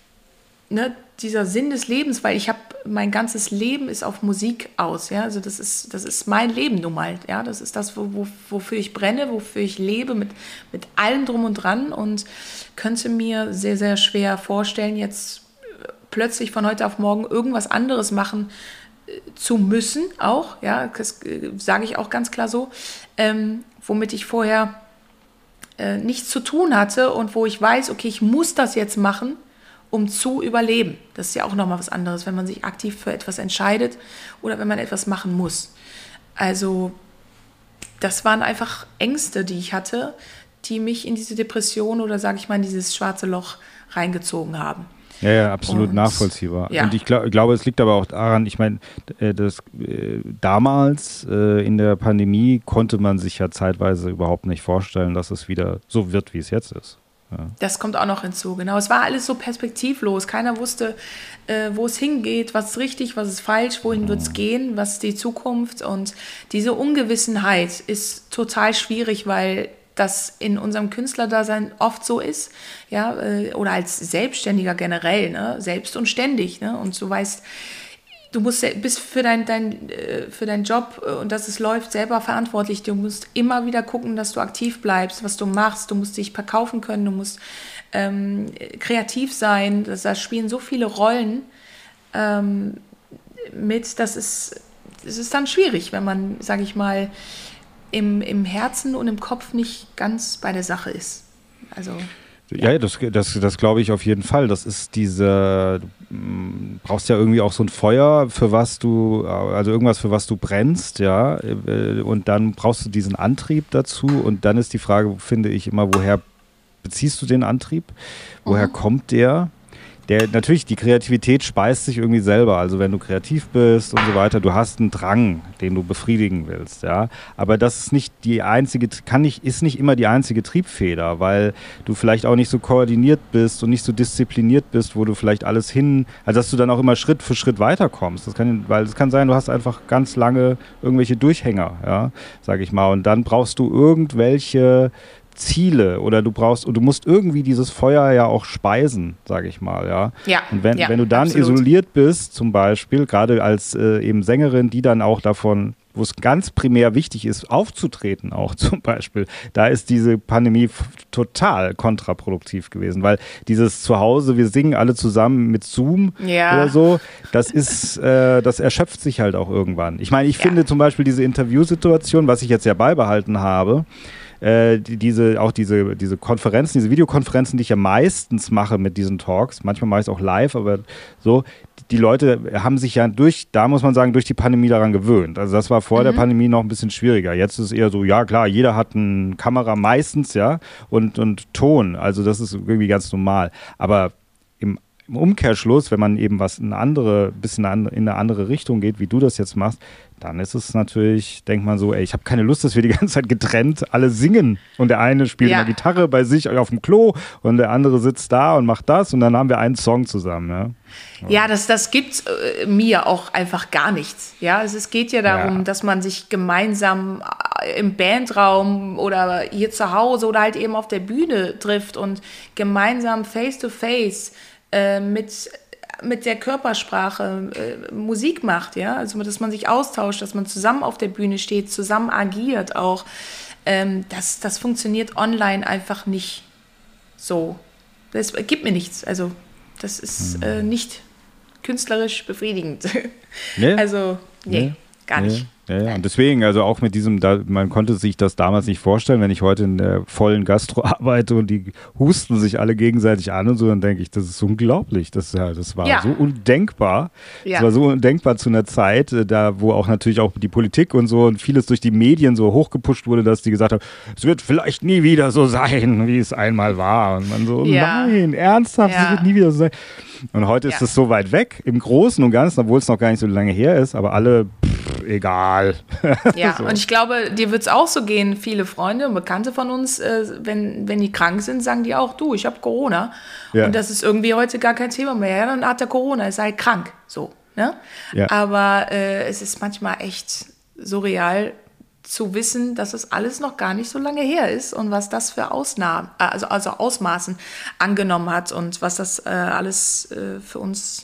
ne, dieser Sinn des Lebens, weil ich habe, mein ganzes Leben ist auf Musik aus, ja, also das ist, das ist mein Leben nun mal, ja, das ist das, wo, wo, wofür ich brenne, wofür ich lebe, mit, mit allem drum und dran und könnte mir sehr, sehr schwer vorstellen, jetzt plötzlich von heute auf morgen irgendwas anderes machen äh, zu müssen, auch, ja, das äh, sage ich auch ganz klar so, ähm, womit ich vorher äh, nichts zu tun hatte und wo ich weiß, okay, ich muss das jetzt machen, um zu überleben. Das ist ja auch nochmal was anderes, wenn man sich aktiv für etwas entscheidet oder wenn man etwas machen muss. Also das waren einfach Ängste, die ich hatte, die mich in diese Depression oder sage ich mal in dieses schwarze Loch reingezogen haben. Ja, ja, absolut Und, nachvollziehbar. ja. Und ich glaub, glaube, es liegt aber auch daran, ich meine, äh, das, äh, damals äh, in der Pandemie konnte man sich ja zeitweise überhaupt nicht vorstellen, dass es wieder so wird, wie es jetzt ist. Ja. Das kommt auch noch hinzu, genau. Es war alles so perspektivlos. Keiner wusste, äh, wo es hingeht, was ist richtig, was ist falsch, wohin wird es gehen, was ist die Zukunft. Und diese Ungewissenheit ist total schwierig, weil das in unserem Künstlerdasein oft so ist, ja, äh, oder als Selbstständiger generell, ne, selbst und ständig, ne, und du weißt, du musst, bist für, dein, dein, für deinen Job und dass es läuft selber verantwortlich. Du musst immer wieder gucken, dass du aktiv bleibst, was du machst. Du musst dich verkaufen können, du musst ähm, kreativ sein. Das, da spielen so viele Rollen ähm, mit, das ist, das ist dann schwierig, wenn man, sage ich mal, im, im Herzen und im Kopf nicht ganz bei der Sache ist. Also... Ja, das, das, das glaube ich auf jeden Fall. Das ist diese, du brauchst ja irgendwie auch so ein Feuer, für was du, also irgendwas, für was du brennst, ja. Und dann brauchst du diesen Antrieb dazu. Und dann ist die Frage, finde ich immer, woher beziehst du den Antrieb? Woher mhm. kommt der? Der, natürlich, die Kreativität speist sich irgendwie selber. Also wenn du kreativ bist und so weiter, du hast einen Drang, den du befriedigen willst, ja. Aber das ist nicht die einzige, kann nicht, ist nicht immer die einzige Triebfeder, weil du vielleicht auch nicht so koordiniert bist und nicht so diszipliniert bist, wo du vielleicht alles hin, also dass du dann auch immer Schritt für Schritt weiterkommst. Das kann, weil es kann sein, du hast einfach ganz lange irgendwelche Durchhänger, ja, sag ich mal. Und dann brauchst du irgendwelche Ziele oder du brauchst und du musst irgendwie dieses Feuer ja auch speisen, sage ich mal, ja. Ja, und wenn, ja, wenn du dann absolut. isoliert bist, zum Beispiel, gerade als äh, eben Sängerin, die dann auch davon, wo es ganz primär wichtig ist, aufzutreten auch zum Beispiel, da ist diese Pandemie f- total kontraproduktiv gewesen, weil dieses Zuhause, wir singen alle zusammen mit Zoom ja. oder so, das ist, äh, das erschöpft sich halt auch irgendwann. Ich meine, ich ja. finde zum Beispiel diese Interviewsituation, was ich jetzt ja beibehalten habe, Äh, die, diese, auch diese, diese Konferenzen, diese Videokonferenzen, die ich ja meistens mache mit diesen Talks, manchmal mache ich es auch live, aber so, die Leute haben sich ja durch, da muss man sagen, durch die Pandemie daran gewöhnt. Also das war vor mhm. der Pandemie noch ein bisschen schwieriger. Jetzt ist es eher so, ja klar, jeder hat eine Kamera meistens, ja, und, und Ton, also das ist irgendwie ganz normal. Aber im Im Umkehrschluss, wenn man eben was in eine andere, bisschen in eine andere Richtung geht, wie du das jetzt machst, dann ist es natürlich, denkt man so, ey, ich habe keine Lust, dass wir die ganze Zeit getrennt alle singen. Und der eine spielt ja. eine Gitarre bei sich auf dem Klo und der andere sitzt da und macht das und dann haben wir einen Song zusammen. Ja, ja das, das gibt äh, mir auch einfach gar nichts. Ja, also es geht ja darum, ja. dass man sich gemeinsam im Bandraum oder hier zu Hause oder halt eben auf der Bühne trifft und gemeinsam face to face äh, mit mit der Körpersprache äh, Musik macht, ja, also dass man sich austauscht, dass man zusammen auf der Bühne steht, zusammen agiert auch, ähm, das, das funktioniert online einfach nicht so. Das gibt mir nichts, also das ist äh, nicht künstlerisch befriedigend. Nee? Also, nee, nee. gar nicht. Ja, ja. Und deswegen, also auch mit diesem, da, man konnte sich das damals nicht vorstellen, wenn ich heute in der vollen Gastro arbeite und die husten sich alle gegenseitig an und so, dann denke ich, das ist unglaublich. Das, ja, das war ja. so undenkbar. Ja. Das war so undenkbar zu einer Zeit, da wo auch natürlich auch die Politik und so und vieles durch die Medien so hochgepusht wurde, dass die gesagt haben, es wird vielleicht nie wieder so sein, wie es einmal war. Und man so, ja. nein, ernsthaft, ja. es wird nie wieder so sein. Und heute ja. ist es so weit weg, im Großen und Ganzen, obwohl es noch gar nicht so lange her ist, aber alle, pff, egal. Ja, so. Und ich glaube, dir wird es auch so gehen, viele Freunde und Bekannte von uns, äh, wenn, wenn die krank sind, sagen die auch, du, ich habe Corona. Ja. Und das ist irgendwie heute gar kein Thema mehr. Ja, dann hat er Corona, er sei krank, so. Ne? Ja. Aber äh, es ist manchmal echt surreal zu wissen, dass es alles noch gar nicht so lange her ist und was das für Ausnahmen, also, also Ausmaßen angenommen hat und was das äh, alles äh, für uns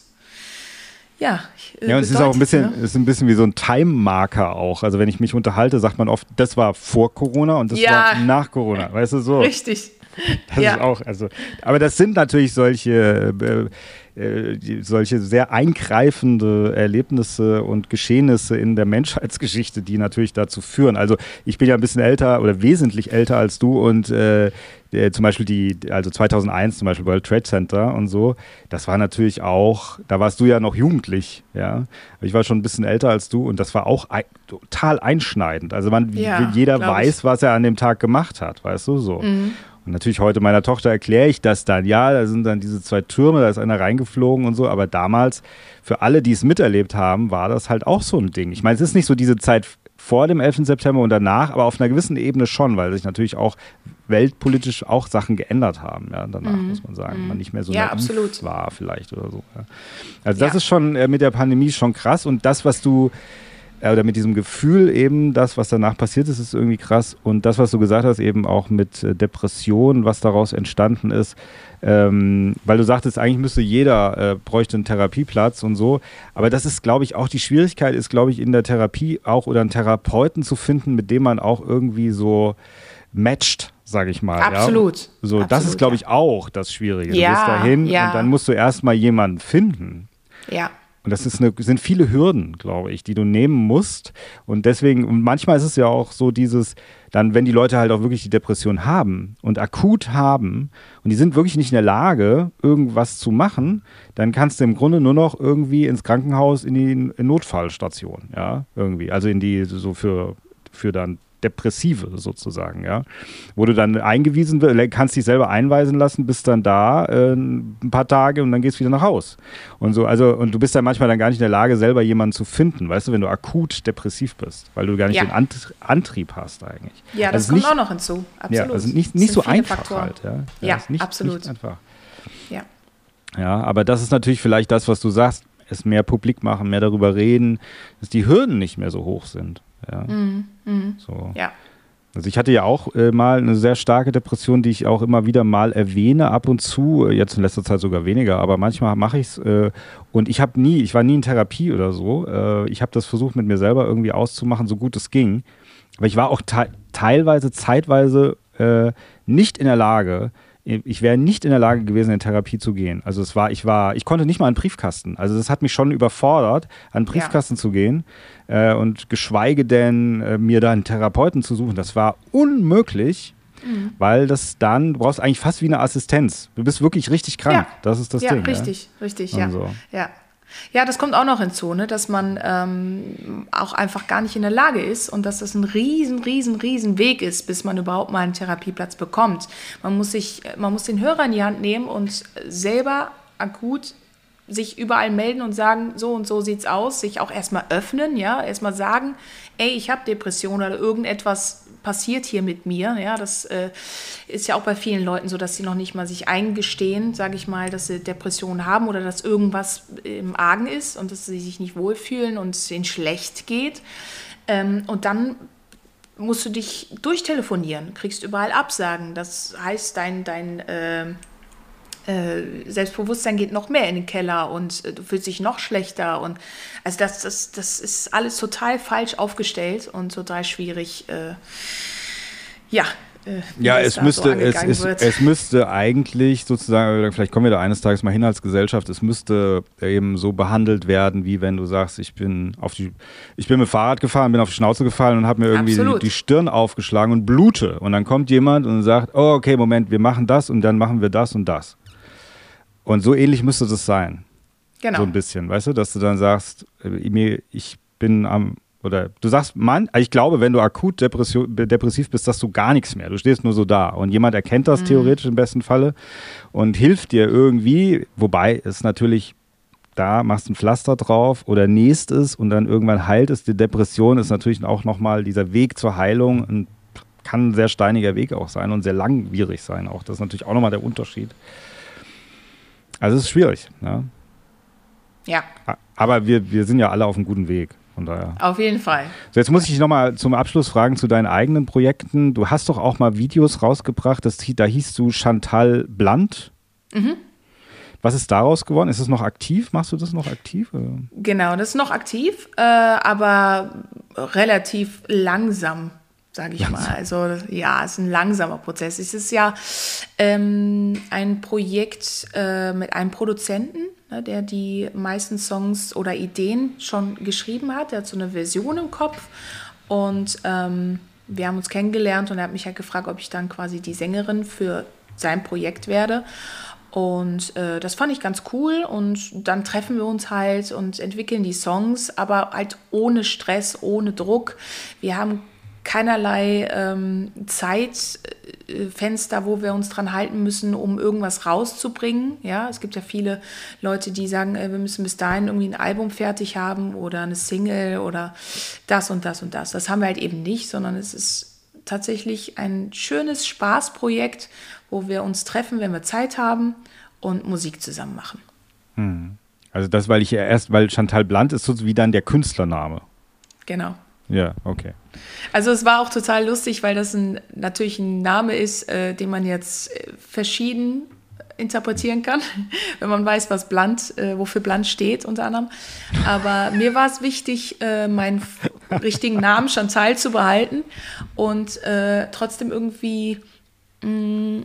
ja äh, Ja, und es ist auch ein bisschen, ne? Es ist ein bisschen wie so ein Time-Marker auch. Also wenn ich mich unterhalte, sagt man oft, das war vor Corona und das ja. war nach Corona. Weißt du, so. Richtig. Das ja. ist auch, also, aber das sind natürlich solche äh, Die, solche sehr eingreifende Erlebnisse und Geschehnisse in der Menschheitsgeschichte, die natürlich dazu führen. Also ich bin ja ein bisschen älter oder wesentlich älter als du und äh, äh, zum Beispiel die, also zweitausendeins zum Beispiel World Trade Center und so, das war natürlich auch, da warst du ja noch jugendlich, ja. Ich war schon ein bisschen älter als du und das war auch ein, total einschneidend. Also man, ja, jeder weiß, ich. was er an dem Tag gemacht hat, weißt du, so. Mhm. Und natürlich heute meiner Tochter erkläre ich das dann. Ja, da sind dann diese zwei Türme, da ist einer reingeflogen und so. Aber damals, für alle, die es miterlebt haben, war das halt auch so ein Ding. Ich meine, es ist nicht so diese Zeit vor dem elften September und danach, aber auf einer gewissen Ebene schon, weil sich natürlich auch weltpolitisch auch Sachen geändert haben. Ja, danach mhm. muss man sagen, man nicht mehr so ja, naiv absolut. war vielleicht oder so. Ja. Also das ja. ist schon äh, mit der Pandemie schon krass. Und das, was du oder mit diesem Gefühl eben, das, was danach passiert ist, ist irgendwie krass. Und das, was du gesagt hast, eben auch mit Depressionen, was daraus entstanden ist, ähm, weil du sagtest, eigentlich müsste jeder, äh, bräuchte einen Therapieplatz und so. Aber das ist, glaube ich, auch die Schwierigkeit ist, glaube ich, in der Therapie auch oder einen Therapeuten zu finden, mit dem man auch irgendwie so matcht, sage ich mal. Absolut. Ja? So, Absolut, das ist, glaube ich, ja. auch das Schwierige. Ja, du gehst dahin ja. und dann musst du erstmal jemanden finden. Ja. Und das ist eine, sind viele Hürden, glaube ich, die du nehmen musst. Und deswegen, und manchmal ist es ja auch so dieses, dann, wenn die Leute halt auch wirklich die Depression haben und akut haben und die sind wirklich nicht in der Lage, irgendwas zu machen, dann kannst du im Grunde nur noch irgendwie ins Krankenhaus in die in Notfallstation, ja, irgendwie. Also in die, so für, für dann Depressive sozusagen, ja, wo du dann eingewiesen wirst, kannst dich selber einweisen lassen, bist dann da äh, ein paar Tage und dann gehst wieder nach Haus und so, also und du bist dann manchmal dann gar nicht in der Lage, selber jemanden zu finden, weißt du, wenn du akut depressiv bist, weil du gar nicht ja. den Ant- Antrieb hast eigentlich. Ja, das also kommt nicht, auch noch hinzu, absolut. Ja, also nicht, nicht so einfach Faktoren. halt, ja, ja, ja ist nicht, absolut. Nicht einfach. Ja. Ja, aber das ist natürlich vielleicht das, was du sagst, es mehr publik machen, mehr darüber reden, dass die Hürden nicht mehr so hoch sind. Ja. Mhm. Mhm. So. Ja. Also ich hatte ja auch äh, mal eine sehr starke Depression, die ich auch immer wieder mal erwähne, ab und zu, jetzt in letzter Zeit sogar weniger, aber manchmal mache ich es äh, und ich habe nie, ich war nie in Therapie oder so, äh, ich habe das versucht mit mir selber irgendwie auszumachen, so gut es ging, aber ich war auch te- teilweise, zeitweise äh, nicht in der Lage, ich wäre nicht in der Lage gewesen, in Therapie zu gehen. Also es war, ich war, ich konnte nicht mal an den Briefkasten. Also das hat mich schon überfordert, an den Briefkasten ja. zu gehen äh, und geschweige denn äh, mir da einen Therapeuten zu suchen. Das war unmöglich, mhm. weil das dann, du brauchst eigentlich fast wie eine Assistenz. Du bist wirklich richtig krank. Ja. Das ist das ja, Ding. Richtig, ja, richtig, richtig, ja. So. ja. Ja, das kommt auch noch hinzu, ne, dass man ähm, auch einfach gar nicht in der Lage ist und dass das ein riesen, riesen, riesen Weg ist, bis man überhaupt mal einen Therapieplatz bekommt. Man muss sich, man muss den Hörer in die Hand nehmen und selber akut sich überall melden und sagen, so und so sieht's aus, sich auch erstmal öffnen, ja, erstmal sagen, ey, ich habe Depression oder irgendetwas passiert hier mit mir, ja, das äh, ist ja auch bei vielen Leuten so, dass sie noch nicht mal sich eingestehen, sage ich mal, dass sie Depressionen haben oder dass irgendwas im Argen ist und dass sie sich nicht wohlfühlen und es ihnen schlecht geht. Ähm, und dann musst du dich durchtelefonieren, kriegst überall Absagen. Das heißt, dein, dein, äh, äh, Selbstbewusstsein geht noch mehr in den Keller und äh, du fühlst dich noch schlechter. Und also das, das, das ist alles total falsch aufgestellt und total schwierig. Äh, ja, äh, ja, es müsste, so es, es, es müsste eigentlich sozusagen, vielleicht kommen wir da eines Tages mal hin als Gesellschaft, es müsste eben so behandelt werden, wie wenn du sagst, ich bin auf die, ich bin mit Fahrrad gefahren, bin auf die Schnauze gefallen und habe mir irgendwie die, die Stirn aufgeschlagen und blute. Und dann kommt jemand und sagt, oh, okay, Moment, wir machen das und dann machen wir das und das. Und so ähnlich müsste das sein. Genau. So ein bisschen, weißt du, dass du dann sagst, ich bin am, oder du sagst, Mann, ich glaube, wenn du akut depressiv bist, hast du gar nichts mehr. Du stehst nur so da. Und jemand erkennt das mhm. theoretisch im besten Falle und hilft dir irgendwie, wobei es natürlich, da machst du ein Pflaster drauf oder nähst es und dann irgendwann heilt es. Die Depression ist natürlich auch nochmal dieser Weg zur Heilung und kann ein sehr steiniger Weg auch sein und sehr langwierig sein auch. Das ist natürlich auch nochmal der Unterschied. Also es ist schwierig. Ja. Ja. Aber wir, wir sind ja alle auf einem guten Weg. Von daher. Auf jeden Fall. So, jetzt muss ich dich nochmal zum Abschluss fragen zu deinen eigenen Projekten. Du hast doch auch mal Videos rausgebracht, das, da hieß du Chantal Blunt. Mhm. Was ist daraus geworden? Ist es noch aktiv? Machst du das noch aktiv? Oder? Genau, das ist noch aktiv, äh, aber relativ langsam, sage ich langsam. mal. Also ja, es ist ein langsamer Prozess. Es ist ja ähm, ein Projekt äh, mit einem Produzenten, ne, der die meisten Songs oder Ideen schon geschrieben hat. Der hat so eine Version im Kopf und ähm, wir haben uns kennengelernt und er hat mich halt gefragt, ob ich dann quasi die Sängerin für sein Projekt werde. Und äh, das fand ich ganz cool und dann treffen wir uns halt und entwickeln die Songs, aber halt ohne Stress, ohne Druck. Wir haben keinerlei ähm, Zeitfenster, wo wir uns dran halten müssen, um irgendwas rauszubringen. Ja, es gibt ja viele Leute, die sagen, äh, wir müssen bis dahin irgendwie ein Album fertig haben oder eine Single oder das und das und das. Das haben wir halt eben nicht, sondern es ist tatsächlich ein schönes Spaßprojekt, wo wir uns treffen, wenn wir Zeit haben und Musik zusammen machen. Hm. Also das, weil ich ja erst, weil Chantal Blunt ist so wie dann der Künstlername. Genau. Ja, okay. Also es war auch total lustig, weil das ein, natürlich ein Name ist, äh, den man jetzt äh, verschieden interpretieren kann, wenn man weiß, was Blunt, äh, wofür Blunt steht unter anderem. Aber mir war es wichtig, äh, meinen f- richtigen Namen Chantal zu behalten und äh, trotzdem irgendwie mh,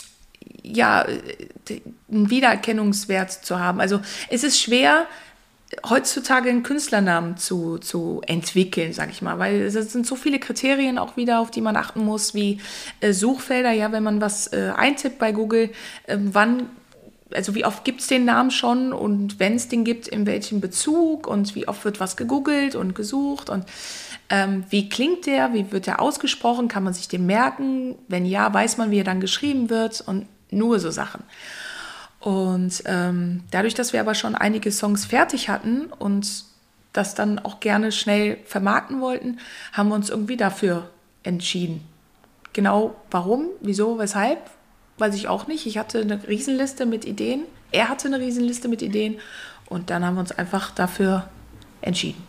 ja, einen Wiedererkennungswert zu haben. Also es ist schwer, heutzutage einen Künstlernamen zu, zu entwickeln, sag ich mal, weil es sind so viele Kriterien auch wieder, auf die man achten muss, wie äh, Suchfelder, ja, wenn man was äh, eintippt bei Google, äh, wann, also wie oft gibt es den Namen schon und wenn es den gibt, in welchem Bezug und wie oft wird was gegoogelt und gesucht und ähm, wie klingt der, wie wird der ausgesprochen, kann man sich den merken, wenn ja, weiß man, wie er dann geschrieben wird und nur so Sachen. Und ähm, dadurch, dass wir aber schon einige Songs fertig hatten und das dann auch gerne schnell vermarkten wollten, haben wir uns irgendwie dafür entschieden. Genau warum, wieso, weshalb, weiß ich auch nicht. Ich hatte eine Riesenliste mit Ideen, er hatte eine Riesenliste mit Ideen und dann haben wir uns einfach dafür entschieden.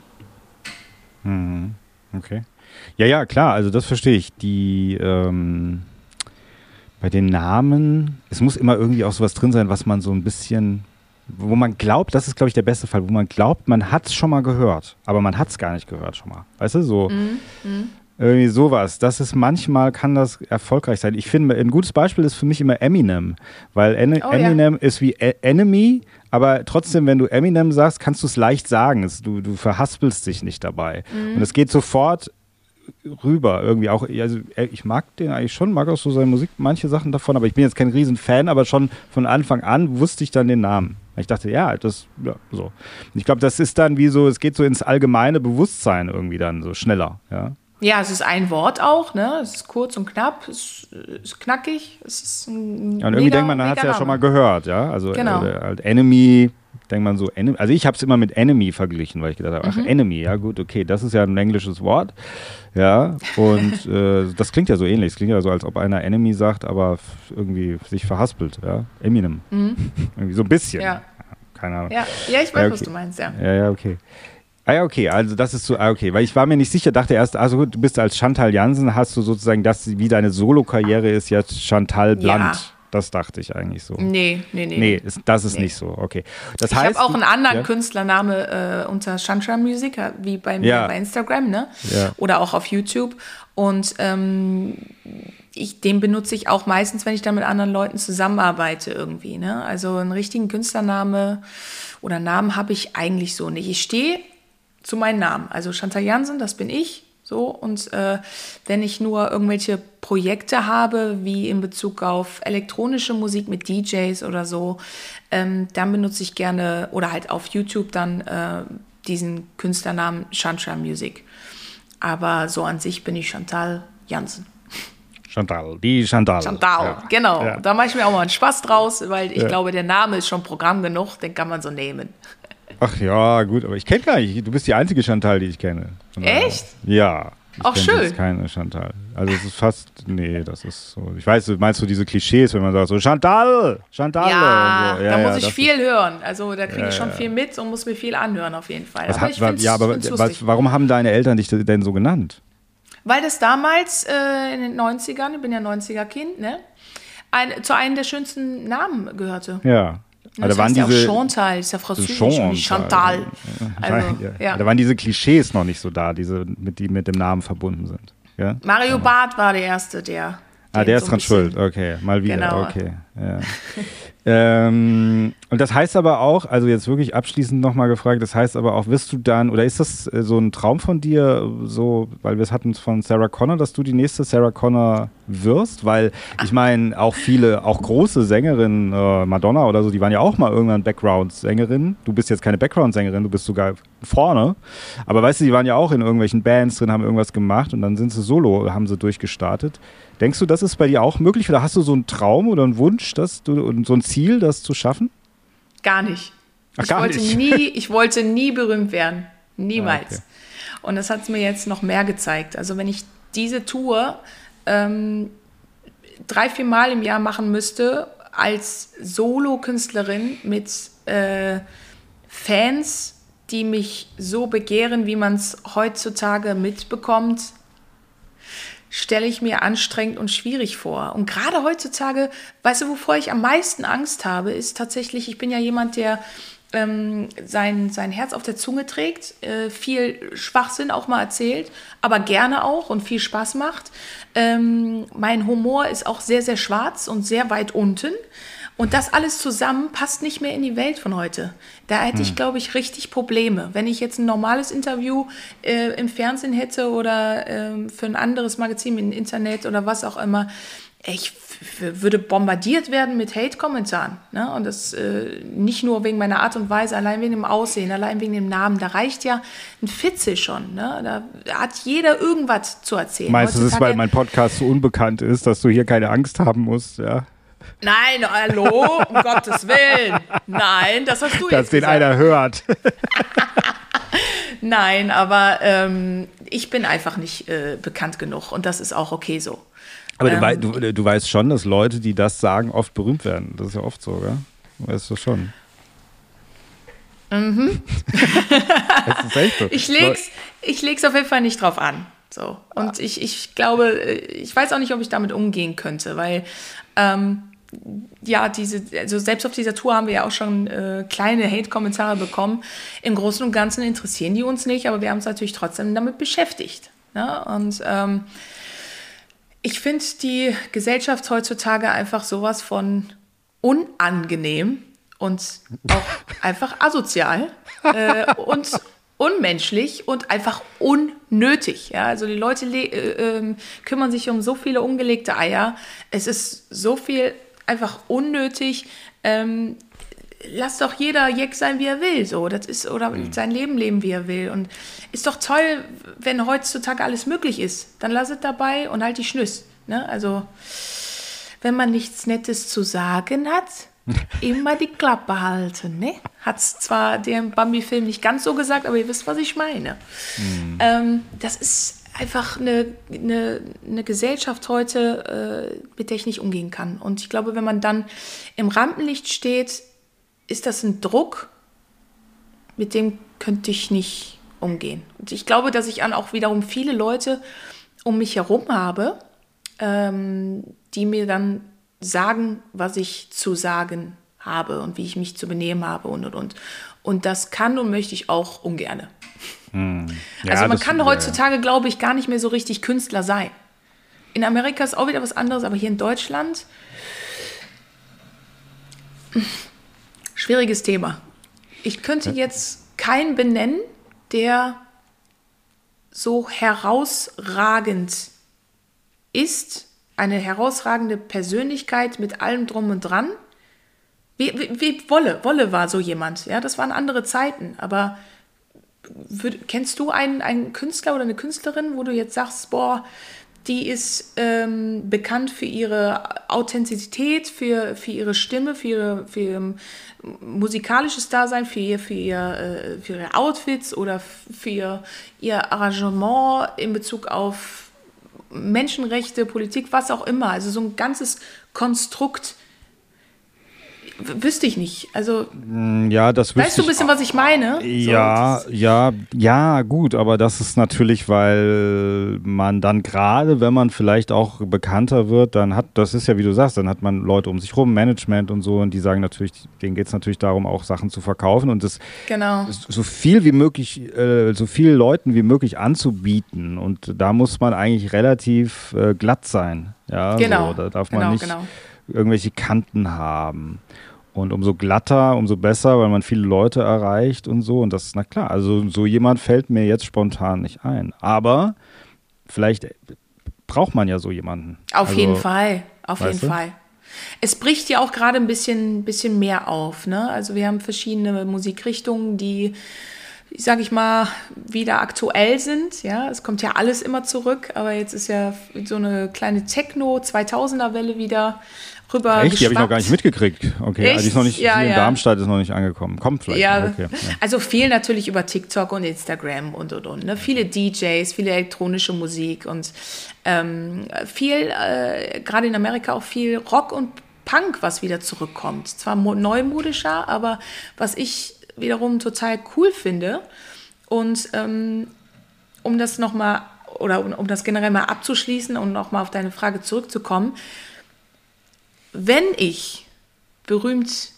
Mhm. Okay. Ja, ja, klar, also das verstehe ich. Die ähm Bei den Namen, es muss immer irgendwie auch sowas drin sein, was man so ein bisschen, wo man glaubt, das ist, glaube ich, der beste Fall, wo man glaubt, man hat es schon mal gehört, aber man hat es gar nicht gehört schon mal. Weißt du, so mm, mm. irgendwie sowas. Das ist manchmal, kann das erfolgreich sein. Ich finde, ein gutes Beispiel ist für mich immer Eminem, weil En- oh, Eminem ja. ist wie e- Enemy, aber trotzdem, wenn du Eminem sagst, kannst du es leicht sagen. Es, du, du verhaspelst dich nicht dabei. Mm. Und es geht sofort rüber irgendwie auch, also ich mag den eigentlich schon, mag auch so seine Musik, manche Sachen davon, aber ich bin jetzt kein riesen Fan, aber schon von Anfang an wusste ich dann den Namen. Ich dachte, ja, das, ja, so. Und ich glaube, das ist dann wie so, es geht so ins allgemeine Bewusstsein irgendwie dann so schneller, ja. Ja, es ist ein Wort auch, ne? Es ist kurz und knapp, es ist knackig, es ist ein ja, und irgendwie mega, denkt man, man hat es ja schon mal gehört, ja. Also genau. äh, halt Enemy, denkt man so, Enemy, also ich habe es immer mit Enemy verglichen, weil ich gedacht habe, ach, mhm. Enemy, ja gut, okay, das ist ja ein englisches Wort, ja, und äh, das klingt ja so ähnlich, es klingt ja so, als ob einer Enemy sagt, aber f- irgendwie sich verhaspelt, ja, Eminem, mhm. irgendwie so ein bisschen, ja. Keine Ahnung. Ja, ja ich weiß, ja, okay. was du meinst, ja. Ja, ja, okay. Ah ja, okay, also das ist so, ah, okay, weil ich war mir nicht sicher, dachte erst, also gut, du bist als Chantal Jansen, hast du sozusagen das, wie deine Solo-Karriere ist jetzt Chantal Blunt. Das dachte ich eigentlich so. Nee, nee, nee. Nee, ist, das ist nee. nicht so. Okay. Das ich heißt, habe auch einen anderen ja? Künstlername äh, unter Shansha Music, wie bei mir ja. bei Instagram, ne? Ja. Oder auch auf YouTube. Und ähm, ich, den benutze ich auch meistens, wenn ich dann mit anderen Leuten zusammenarbeite irgendwie. Ne? Also einen richtigen Künstlername oder Namen habe ich eigentlich so nicht. Ich stehe zu meinem Namen. Also Chantal Jansen, das bin ich. So. Und äh, wenn ich nur irgendwelche Projekte habe, wie in Bezug auf elektronische Musik mit D Js oder so, ähm, dann benutze ich gerne, oder halt auf YouTube dann äh, diesen Künstlernamen Shansha Music. Aber so an sich bin ich Chantal Jansen. Chantal, die Chantal. Chantal, ja. genau. Ja. Da mache ich mir auch mal einen Spaß draus, weil ich ja. glaube, der Name ist schon Programm genug, den kann man so nehmen. Ach ja, gut, aber ich kenne gar nicht. Du bist die einzige Chantal, die ich kenne. Echt? Ja. Ich auch schön. Jetzt keine Chantal. Also es ist fast, nee, das ist so. Ich weiß, meinst du diese Klischees, wenn man sagt so Chantal, Chantal. Ja, so. ja da ja, muss ich viel ist, hören. Also da kriege ich ja, schon ja. viel mit und muss mir viel anhören auf jeden Fall. Was aber hat, ich find's, ja, aber find's was, warum haben deine Eltern dich denn so genannt? Weil das damals äh, in den neunzigern, ich bin ja neunziger-Kind, ne, ein, zu einem der schönsten Namen gehörte. Ja. Das Also heißt waren ja auch diese, Chantal, ist ja französisch Chantal. und nicht Chantal. Also, ja. ja. Da waren diese Klischees noch nicht so da, diese, mit, die mit dem Namen verbunden sind. Ja? Mario ja. Barth war der Erste, der... Ah, der ist so dran schuld, okay, mal wieder, genau. okay. Ja. ähm, und das heißt aber auch, also jetzt wirklich abschließend nochmal gefragt, das heißt aber auch, wirst du dann, oder ist das so ein Traum von dir, so, weil wir es hatten von Sarah Connor, dass du die nächste Sarah Connor wirst? Weil ich meine, auch viele, auch große Sängerinnen, äh, Madonna oder so, die waren ja auch mal irgendwann Background-Sängerinnen. Du bist jetzt keine Background-Sängerin, du bist sogar vorne. Aber weißt du, die waren ja auch in irgendwelchen Bands drin, haben irgendwas gemacht und dann sind sie solo, haben sie durchgestartet. Denkst du, das ist bei dir auch möglich? Oder hast du so einen Traum oder einen Wunsch, dass du, und so ein Ziel, das zu schaffen? Gar nicht. Ach, ich, gar wollte nicht. Nie, ich wollte nie berühmt werden. Niemals. Ah, okay. Und das hat es mir jetzt noch mehr gezeigt. Also wenn ich diese Tour ähm, drei, vier Mal im Jahr machen müsste, als Solo-Künstlerin mit äh, Fans, die mich so begehren, wie man es heutzutage mitbekommt, stelle ich mir anstrengend und schwierig vor. Und gerade heutzutage, weißt du, wovor ich am meisten Angst habe, ist tatsächlich, ich bin ja jemand, der ähm, sein, sein Herz auf der Zunge trägt, äh, viel Schwachsinn auch mal erzählt, aber gerne auch und viel Spaß macht. Ähm, mein Humor ist auch sehr, sehr schwarz und sehr weit unten. Und das alles zusammen passt nicht mehr in die Welt von heute. Da hätte ich, glaube ich, richtig Probleme. Wenn ich jetzt ein normales Interview äh, im Fernsehen hätte oder äh, für ein anderes Magazin im Internet oder was auch immer, ich f- würde bombardiert werden mit Hate-Kommentaren. Ne? Und das äh, nicht nur wegen meiner Art und Weise, allein wegen dem Aussehen, allein wegen dem Namen. Da reicht ja ein Fitzel schon. Ne? Da hat jeder irgendwas zu erzählen. Meinst du, es ist, Heutzutage- weil mein Podcast so unbekannt ist, dass du hier keine Angst haben musst? Ja. Nein, hallo, um Gottes Willen. Nein, das hast du Dass jetzt den gesagt. einer hört. Nein, aber ähm, ich bin einfach nicht äh, bekannt genug und das ist auch okay so. Aber Ähm, du, wei du, du weißt schon, dass Leute, die das sagen, oft berühmt werden. Das ist ja oft so, gell? Du weißt das schon. Mhm. Das ist echt so. Ich leg's, ich leg's auf jeden Fall nicht drauf an. So. Und ich, ich glaube, ich weiß auch nicht, ob ich damit umgehen könnte, weil ähm, ja, diese, also selbst auf dieser Tour haben wir ja auch schon äh, kleine Hate-Kommentare bekommen. Im Großen und Ganzen interessieren die uns nicht, aber wir haben uns natürlich trotzdem damit beschäftigt. Ne? Und ähm, ich finde die Gesellschaft heutzutage einfach sowas von unangenehm und auch einfach asozial äh, und unmenschlich und einfach unnötig. Ja? Also die Leute le- äh, äh, kümmern sich um so viele ungelegte Eier. Es ist so viel einfach unnötig. Ähm, lass doch jeder Jeck sein, wie er will. So. Das ist, oder mhm. sein Leben leben, wie er will. Und ist doch toll, wenn heutzutage alles möglich ist. Dann lass es dabei und halt die Schnüss. Ne? Also, wenn man nichts Nettes zu sagen hat, immer die Klappe halten. Ne? Hat es zwar der Bambi-Film nicht ganz so gesagt, aber ihr wisst, was ich meine. Mhm. Ähm, das ist einfach eine, eine, eine Gesellschaft heute, äh, mit der ich nicht umgehen kann. Und ich glaube, wenn man dann im Rampenlicht steht, ist das ein Druck, mit dem könnte ich nicht umgehen. Und ich glaube, dass ich dann auch wiederum viele Leute um mich herum habe, ähm, die mir dann sagen, was ich zu sagen habe und wie ich mich zu benehmen habe und, und, und. Und das kann und möchte ich auch ungerne. Hm. Ja, also man das, kann heutzutage, ja. glaube ich, gar nicht mehr so richtig Künstler sein. In Amerika ist auch wieder was anderes, aber hier in Deutschland schwieriges Thema. Ich könnte jetzt keinen benennen, der so herausragend ist, eine herausragende Persönlichkeit mit allem drum und dran. Wie, wie, wie Wolle. Wolle war so jemand. Ja, das waren andere Zeiten. Aber würd, kennst du einen, einen Künstler oder eine Künstlerin, wo du jetzt sagst, boah, die ist ähm, bekannt für ihre Authentizität, für, für ihre Stimme, für, ihre, für ihr musikalisches Dasein, für, ihr, für, ihr, äh, für ihre Outfits oder für ihr, ihr Arrangement in Bezug auf Menschenrechte, Politik, was auch immer. Also so ein ganzes Konstrukt. W- wüsste ich nicht. Also, ja, das wüsste weißt du ein bisschen, was ich meine? Ja, so, ja, ja, gut, aber das ist natürlich, weil man dann gerade, wenn man vielleicht auch bekannter wird, dann hat, das ist ja, wie du sagst, dann hat man Leute um sich rum, Management und so, und die sagen natürlich, denen geht es natürlich darum, auch Sachen zu verkaufen und das genau. so viel wie möglich, äh, so vielen Leuten wie möglich anzubieten, und da muss man eigentlich relativ äh, glatt sein. Ja, genau. So, da darf man genau, nicht genau. irgendwelche Kanten haben. Und umso glatter, umso besser, weil man viele Leute erreicht und so. Und das ist, na klar, also so jemand fällt mir jetzt spontan nicht ein. Aber vielleicht braucht man ja so jemanden. Auf also, jeden Fall, auf jeden weißt du? Fall. Es bricht ja auch gerade ein bisschen, bisschen mehr auf. Ne? Also wir haben verschiedene Musikrichtungen, die, sage ich mal, wieder aktuell sind. Ja, es kommt ja alles immer zurück, aber jetzt ist ja so eine kleine Techno-zweitausender-Welle wieder rüber Echt? Die habe ich noch gar nicht geschwappt. mitgekriegt. Okay, Echt? also die ist noch nicht, Ja, hier in ja. Darmstadt ist noch nicht angekommen. Kommt vielleicht Ja, noch, okay. Ja. also viel natürlich über TikTok und Instagram und, und, und. Ne? Viele D Js, viele elektronische Musik und ähm, viel, äh, gerade in Amerika auch viel Rock und Punk, was wieder zurückkommt. Zwar mo- neumodischer, aber was ich wiederum total cool finde. Und ähm, um das nochmal, oder um, um das generell mal abzuschließen und nochmal auf deine Frage zurückzukommen, wenn ich berühmt,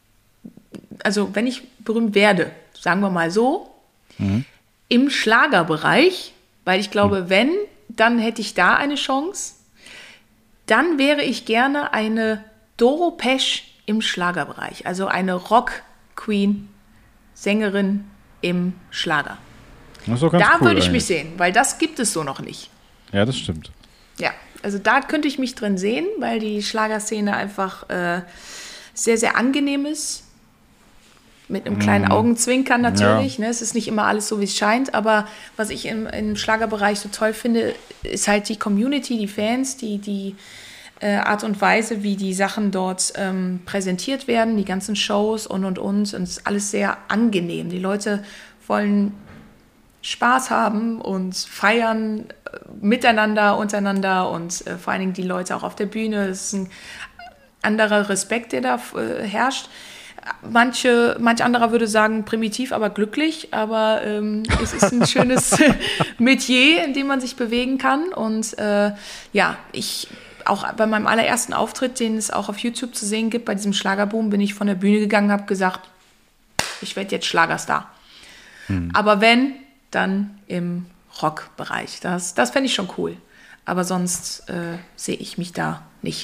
also wenn ich berühmt werde, sagen wir mal so, mhm. im Schlagerbereich, weil ich glaube, mhm. wenn, dann hätte ich da eine Chance, dann wäre ich gerne eine Doro Pesch im Schlagerbereich, also eine Rock-Queen, Sängerin im Schlager. Das ist doch ganz da cool würde ich eigentlich. mich sehen, weil das gibt es so noch nicht. Ja, das stimmt. Ja, also da könnte ich mich drin sehen, weil die Schlagerszene einfach äh, sehr, sehr angenehm ist. Mit einem kleinen Mhm. Augenzwinkern natürlich. Ja. Ne? Es ist nicht immer alles so, wie es scheint. Aber was ich im, im Schlagerbereich so toll finde, ist halt die Community, die Fans, die, die äh, Art und Weise, wie die Sachen dort ähm, präsentiert werden, die ganzen Shows und, und, und. Und es ist alles sehr angenehm. Die Leute wollen Spaß haben und feiern äh, miteinander, untereinander und äh, vor allen Dingen die Leute auch auf der Bühne. Es ist ein anderer Respekt, der da äh, herrscht. Manche, manch anderer würde sagen primitiv, aber glücklich, aber ähm, es ist ein schönes Metier, in dem man sich bewegen kann. Und äh, ja, ich auch bei meinem allerersten Auftritt, den es auch auf YouTube zu sehen gibt, bei diesem Schlagerboom, bin ich von der Bühne gegangen, habe gesagt, ich werde jetzt Schlagerstar. Hm. Aber wenn, dann im Rockbereich. Das, das fände ich schon cool. Aber sonst äh, sehe ich mich da nicht.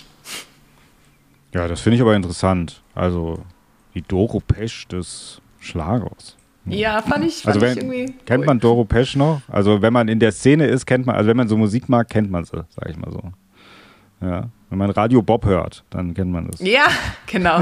Ja, das finde ich aber interessant. Also die Doro Pesch des Schlagers. Ja, fand ich, fand also wenn, ich irgendwie kennt cool. man Doro Pesch noch? Also wenn man in der Szene ist, kennt man, also wenn man so Musik mag, kennt man sie, sag ich mal so. Ja, wenn man Radio Bob hört, dann kennt man das. Ja, genau.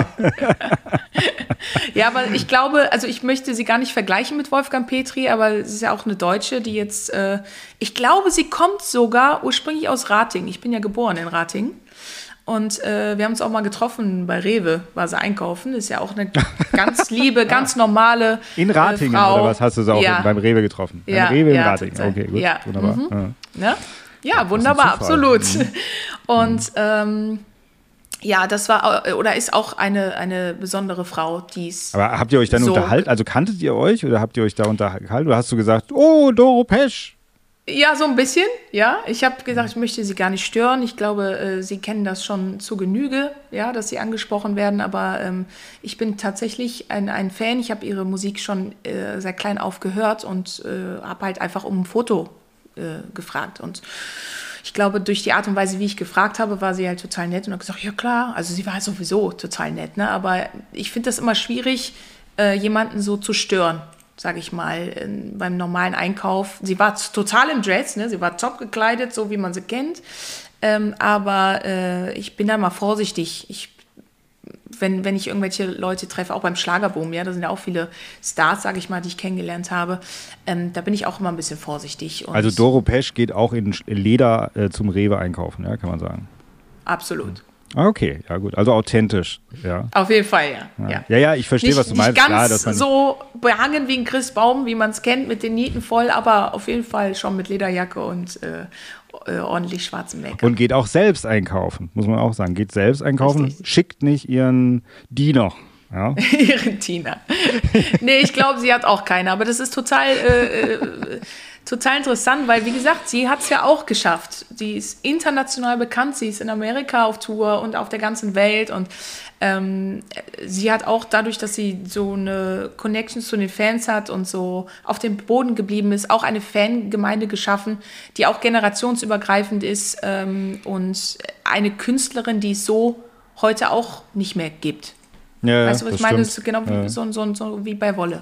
Ja, aber ich glaube, also ich möchte sie gar nicht vergleichen mit Wolfgang Petri, aber es ist ja auch eine Deutsche, die jetzt, äh, ich glaube, sie kommt sogar ursprünglich aus Ratingen. Ich bin ja geboren in Ratingen. Und äh, wir haben uns auch mal getroffen bei Rewe, war sie einkaufen. Ist ja auch eine ganz liebe, ganz normale In Ratingen äh, Frau. oder was hast du sie auch Ja. in, beim Rewe getroffen? Beim Ja, Rewe in ja, Ratingen, total. okay, gut, Ja. wunderbar. Mhm. Ja. Ne? Ja, ist wunderbar, ein Zufall. absolut. Mhm. Und ähm, ja, das war oder ist auch eine, eine besondere Frau, die es. Aber habt ihr euch dann so unterhalten? Also kanntet ihr euch oder habt ihr euch da unterhalten? Oder hast du gesagt, oh, Doro Pesch? Ja, so ein bisschen, ja. Ich habe gesagt, ich möchte Sie gar nicht stören. Ich glaube, äh, Sie kennen das schon zu Genüge, ja, dass Sie angesprochen werden. Aber ähm, ich bin tatsächlich ein, ein Fan. Ich habe Ihre Musik schon äh, sehr klein auf gehört und äh, habe halt einfach um ein Foto äh, gefragt. Und ich glaube, durch die Art und Weise, wie ich gefragt habe, war sie halt total nett und hat gesagt, ja klar. Also sie war halt sowieso total nett, ne? Aber ich finde das immer schwierig, äh, jemanden so zu stören, sage ich mal, in, beim normalen Einkauf. Sie war total im Dress, ne? Sie war top gekleidet, so wie man sie kennt. Ähm, aber äh, ich bin da mal vorsichtig. Ich, wenn, wenn ich irgendwelche Leute treffe, auch beim Schlagerboom, ja, da sind ja auch viele Stars, sage ich mal, die ich kennengelernt habe. Ähm, da bin ich auch immer ein bisschen vorsichtig. Und also Doro Pesch geht auch in Leder äh, zum Rewe einkaufen, ja, kann man sagen. Absolut. Ah, okay, ja gut, also authentisch, ja. Auf jeden Fall, ja. Ja, ja, ja, ja ich verstehe, nicht, was du meinst. Nicht ganz Klar, dass man so behangen wie ein Chris Baum, wie man es kennt, mit den Nieten voll, aber auf jeden Fall schon mit Lederjacke und äh, äh, ordentlich schwarzem Make-up. Und geht auch selbst einkaufen, muss man auch sagen. Geht selbst einkaufen, Richtig. Schickt nicht ihren Diener. Ja. Ihren Tina. Nee, ich glaube, sie hat auch keine, aber das ist total... Äh, äh, Total interessant, weil wie gesagt, sie hat es ja auch geschafft. Sie ist international bekannt, sie ist in Amerika auf Tour und auf der ganzen Welt und ähm, sie hat auch dadurch, dass sie so eine Connection zu den Fans hat und so auf dem Boden geblieben ist, auch eine Fangemeinde geschaffen, die auch generationsübergreifend ist ähm, und eine Künstlerin, die es so heute auch nicht mehr gibt. Ja, weißt du, was das ich meine? stimmt. Das ist genau wie, Ja. so, so, so wie bei Wolle.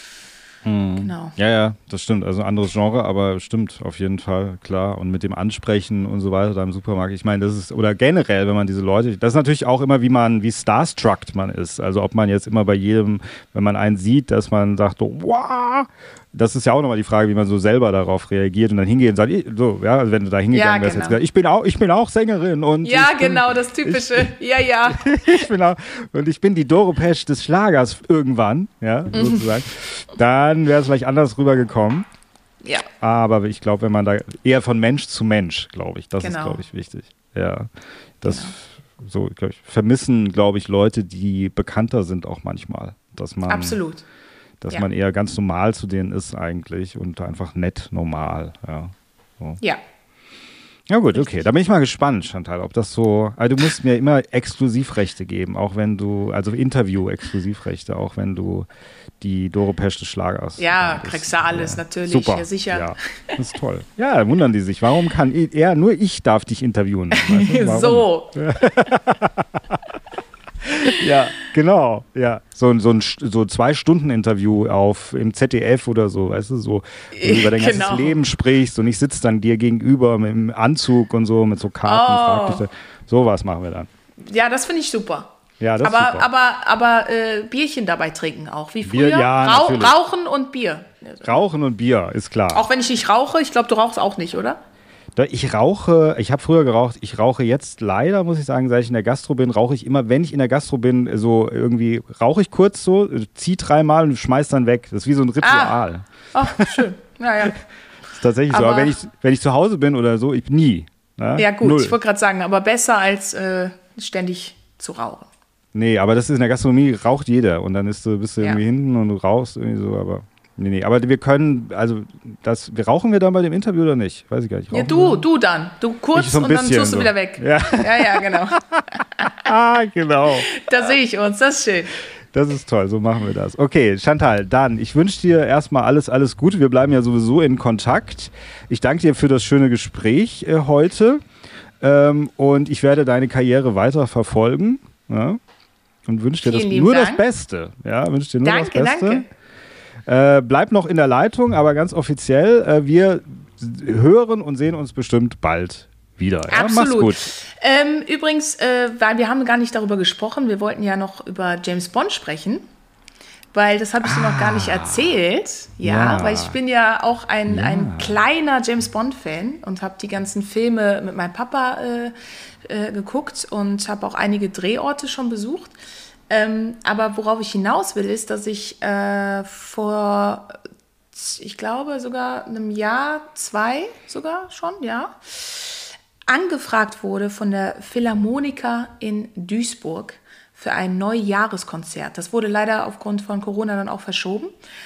Mhm. Genau. Ja, ja, das stimmt. Also ein anderes Genre, aber stimmt auf jeden Fall, klar. Und mit dem Ansprechen und so weiter da im Supermarkt. Ich meine, das ist, oder generell, wenn man diese Leute, das ist natürlich auch immer, wie man, wie starstruck man ist. Also ob man jetzt immer bei jedem, wenn man einen sieht, dass man sagt, so, wow, das ist ja auch nochmal die Frage, wie man so selber darauf reagiert und dann hingeht und sagt, ich- so, ja, also wenn du da hingegangen Ja, wärst, genau. jetzt gesagt, ich bin auch, ich bin auch Sängerin und Ja, ich bin, genau, das Typische. Ja, ja. ich bin auch, und ich bin die Doro Pesch des Schlagers irgendwann, ja, Mhm. sozusagen, dann wäre es vielleicht anders rübergekommen. Ja. Aber ich glaube, wenn man da eher von Mensch zu Mensch, glaube ich, das ist, Genau. glaube ich, wichtig. Ja, das so, glaube ich, vermissen, glaube ich, Leute, die bekannter sind auch manchmal, dass man, Absolut. dass Ja. man eher ganz normal zu denen ist eigentlich und einfach nett normal. Ja, so. Ja. Ja gut, okay, da bin ich mal gespannt, Chantal, ob das so, also du musst mir immer Exklusivrechte geben, auch wenn du, also Interview-Exklusivrechte, auch wenn du die Doro Pesch des Schlagers. Ja, bist. kriegst du alles, Ja. natürlich, Super. ja, sicher. Ja, das ist toll. Ja, da wundern die sich, warum kann er, nur ich darf dich interviewen. Weißt du, warum? So. Ja, genau, ja. So, so ein so zwei Stunden Interview auf im Z D F oder so, weißt du, so, wo du über dein ganzes Genau. Leben sprichst und ich sitze dann dir gegenüber mit dem Anzug und so, mit so Karten, Oh. frag dich da. Sowas machen wir dann. Ja, das finde ich super. Ja, das ist aber super. aber, aber äh, Bierchen dabei trinken auch, wie Bier, früher. ja, Rau natürlich. Rauchen und Bier. Rauchen und Bier, ist klar. Auch wenn ich nicht rauche, ich glaube, du rauchst auch nicht, oder? Da- Ich rauche, ich habe früher geraucht, ich rauche jetzt leider, muss ich sagen, seit ich in der Gastro bin, rauche ich immer, wenn ich in der Gastro bin, so irgendwie, rauche ich kurz so, zieh dreimal und schmeiß dann weg. Das ist wie so ein Ritual. Ach, schön. Ja, ja. Das ist tatsächlich so. Aber- Aber wenn ich, wenn ich zu Hause bin oder so, ich nie. Ne? Ja, gut, Null. ich wollte gerade sagen, aber besser als äh, ständig zu rauchen. Nee, aber das ist in der Gastronomie, raucht jeder. Und dann ist du, bist du Ja. irgendwie hinten und du rauchst irgendwie so, aber. Nee, nee, aber wir können, also, das, wir rauchen wir dann bei dem Interview oder nicht? Weiß ich gar nicht. Ja, Rauchen du, wir? du dann. Du kurz Ich so ein und dann bisschen tust du so. wieder weg. Ja. ja, ja, genau. Ah, genau. Da sehe ich uns, das ist schön. Das ist toll, so machen wir das. Okay, Chantal, dann, ich wünsche dir erstmal alles, alles Gute. Wir bleiben ja sowieso in Kontakt. Ich danke dir für das schöne Gespräch äh, heute. Ähm, und ich werde deine Karriere weiter verfolgen. Ja? Und wünsche dir das, Vielen lieben nur Dank. das Beste. Ja, wünsche dir nur Danke, das Beste. danke. Äh, bleib noch in der Leitung, aber ganz offiziell, äh, wir hören und sehen uns bestimmt bald wieder. Ja? Mach's Absolut. gut. Ähm, übrigens, äh, weil wir haben gar nicht darüber gesprochen, wir wollten ja noch über James Bond sprechen, weil das habe ich dir noch gar nicht erzählt. Ja, Ja. weil ich bin ja auch ein, Ja. ein kleiner James Bond-Fan und habe die ganzen Filme mit meinem Papa äh, äh, geguckt und habe auch einige Drehorte schon besucht. Ähm, aber worauf ich hinaus will, ist, dass ich äh, vor, ich glaube sogar einem Jahr, zwei sogar schon, ja, angefragt wurde von der Philharmoniker in Duisburg für ein Neujahreskonzert. Das wurde leider aufgrund von Corona dann auch verschoben.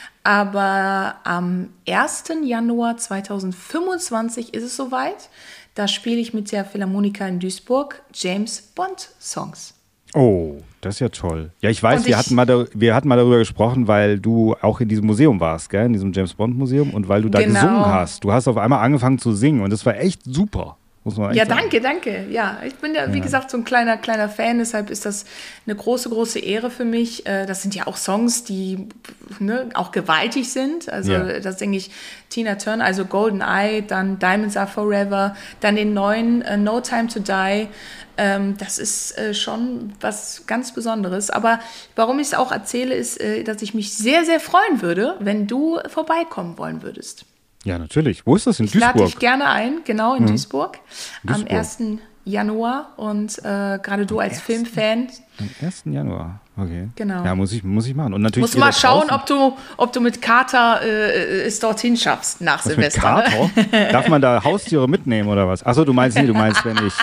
Aber am ersten Januar zweitausendfünfundzwanzig ist es soweit. Da spiele ich mit der Philharmoniker in Duisburg James Bond Songs. Oh, das ist ja toll. Ja, ich weiß, Und wir, ich- hatten mal da, wir hatten mal darüber gesprochen, weil du auch in diesem Museum warst, gell? In diesem James Bond Museum und weil du da Genau. gesungen hast. Du hast auf einmal angefangen zu singen und das war echt super. Muss man echt Ja, sagen. danke, danke. Ja, ich bin ja, wie gesagt, so ein kleiner, kleiner Fan, deshalb ist das eine große, große Ehre für mich. Äh, Das sind ja auch Songs, die ne, auch gewaltig sind. Also Ja. das denke ich, Tina Turner, also Golden Eye, dann Diamonds Are Forever, dann den neuen äh, No Time to Die. Ähm, das ist äh, schon was ganz Besonderes. Aber warum ich es auch erzähle, ist, äh, dass ich mich sehr, sehr freuen würde, wenn du vorbeikommen wollen würdest. Ja, natürlich. Wo ist das? In Ich lade dich Duisburg? gerne ein, genau, in Duisburg, am Duisburg. ersten Januar. Und äh, gerade du als Filmfan, Am ersten Januar. Okay. Genau. Ja, muss ich, muss ich machen. Und natürlich musst du ihr mal da schauen, draußen- ob du, ob du mit Kater äh, es dorthin schaffst nach Was mit Silvester. Ne? Kater? Darf man da Haustiere mitnehmen oder was? Achso, du meinst nee, du meinst, wenn ich.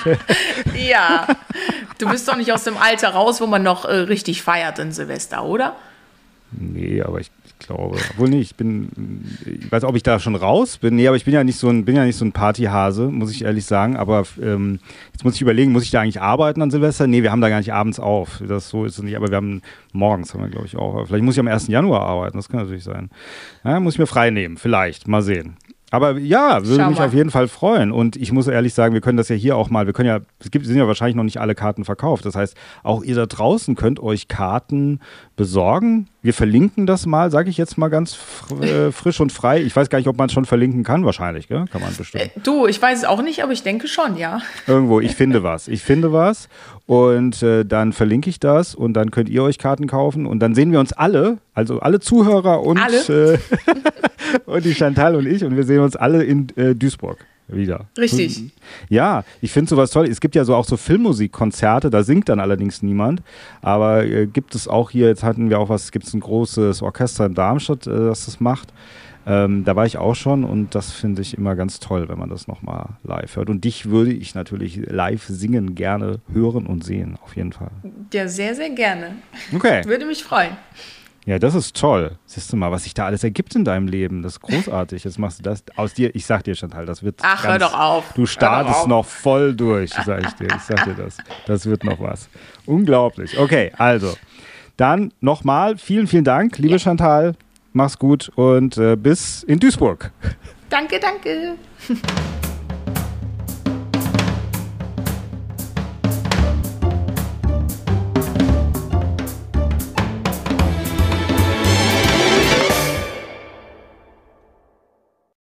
Ja, du bist doch nicht aus dem Alter raus, wo man noch äh, richtig feiert in Silvester, oder? Nee, aber ich, ich glaube, obwohl nee, ich bin, ich weiß, ob ich da schon raus bin. Nee, aber ich bin ja nicht so ein, bin ja nicht so ein Partyhase, muss ich ehrlich sagen. Aber ähm, jetzt muss ich überlegen, muss ich da eigentlich arbeiten an Silvester? Nee, wir haben da gar nicht abends auf. Das so ist es nicht. Aber wir haben morgens haben wir, glaube ich, auch. Aber vielleicht muss ich am ersten Januar arbeiten. Das kann natürlich sein. Ja, muss ich mir frei nehmen, vielleicht. Mal sehen. Aber ja, würde Schau mich mal. auf jeden Fall freuen. Und ich muss ehrlich sagen, wir können das ja hier auch mal, wir können ja, es gibt, sind ja wahrscheinlich noch nicht alle Karten verkauft. Das heißt, auch ihr da draußen könnt euch Karten besorgen. Wir verlinken das mal, sage ich jetzt mal ganz fr äh, frisch und frei. Ich weiß gar nicht, ob man es schon verlinken kann, wahrscheinlich, gell? Kann man bestimmt. Äh, du, ich weiß es auch nicht, aber ich denke schon, ja. Irgendwo, ich finde was. Ich finde was und äh, dann verlinke ich das und dann könnt ihr euch Karten kaufen und dann sehen wir uns alle, also alle Zuhörer und, Alle? äh, und die Chantal und ich und wir sehen uns alle in äh, Duisburg wieder. Richtig. Ja, ich finde sowas toll. Es gibt ja so auch so Filmmusikkonzerte, da singt dann allerdings niemand. Aber äh, gibt es auch hier, jetzt hatten wir auch was, gibt es ein großes Orchester in Darmstadt, äh, das das macht. Ähm, da war ich auch schon und das finde ich immer ganz toll, wenn man das nochmal live hört. Und dich würde ich natürlich live singen gerne hören und sehen, auf jeden Fall. Ja, sehr, sehr gerne. Okay. Würde mich freuen. Ja, das ist toll. Siehst du mal, was sich da alles ergibt in deinem Leben. Das ist großartig. Jetzt machst du das aus dir. Ich sag dir, Chantal, das wird. Ach, hör ganz, doch auf. Du Hör startest doch auf. noch voll durch, sag ich dir. Ich sag dir das. Das wird noch was. Unglaublich. Okay, also. Dann nochmal vielen, vielen Dank, liebe Ja. Chantal. Mach's gut und äh, bis in Duisburg. Danke, danke.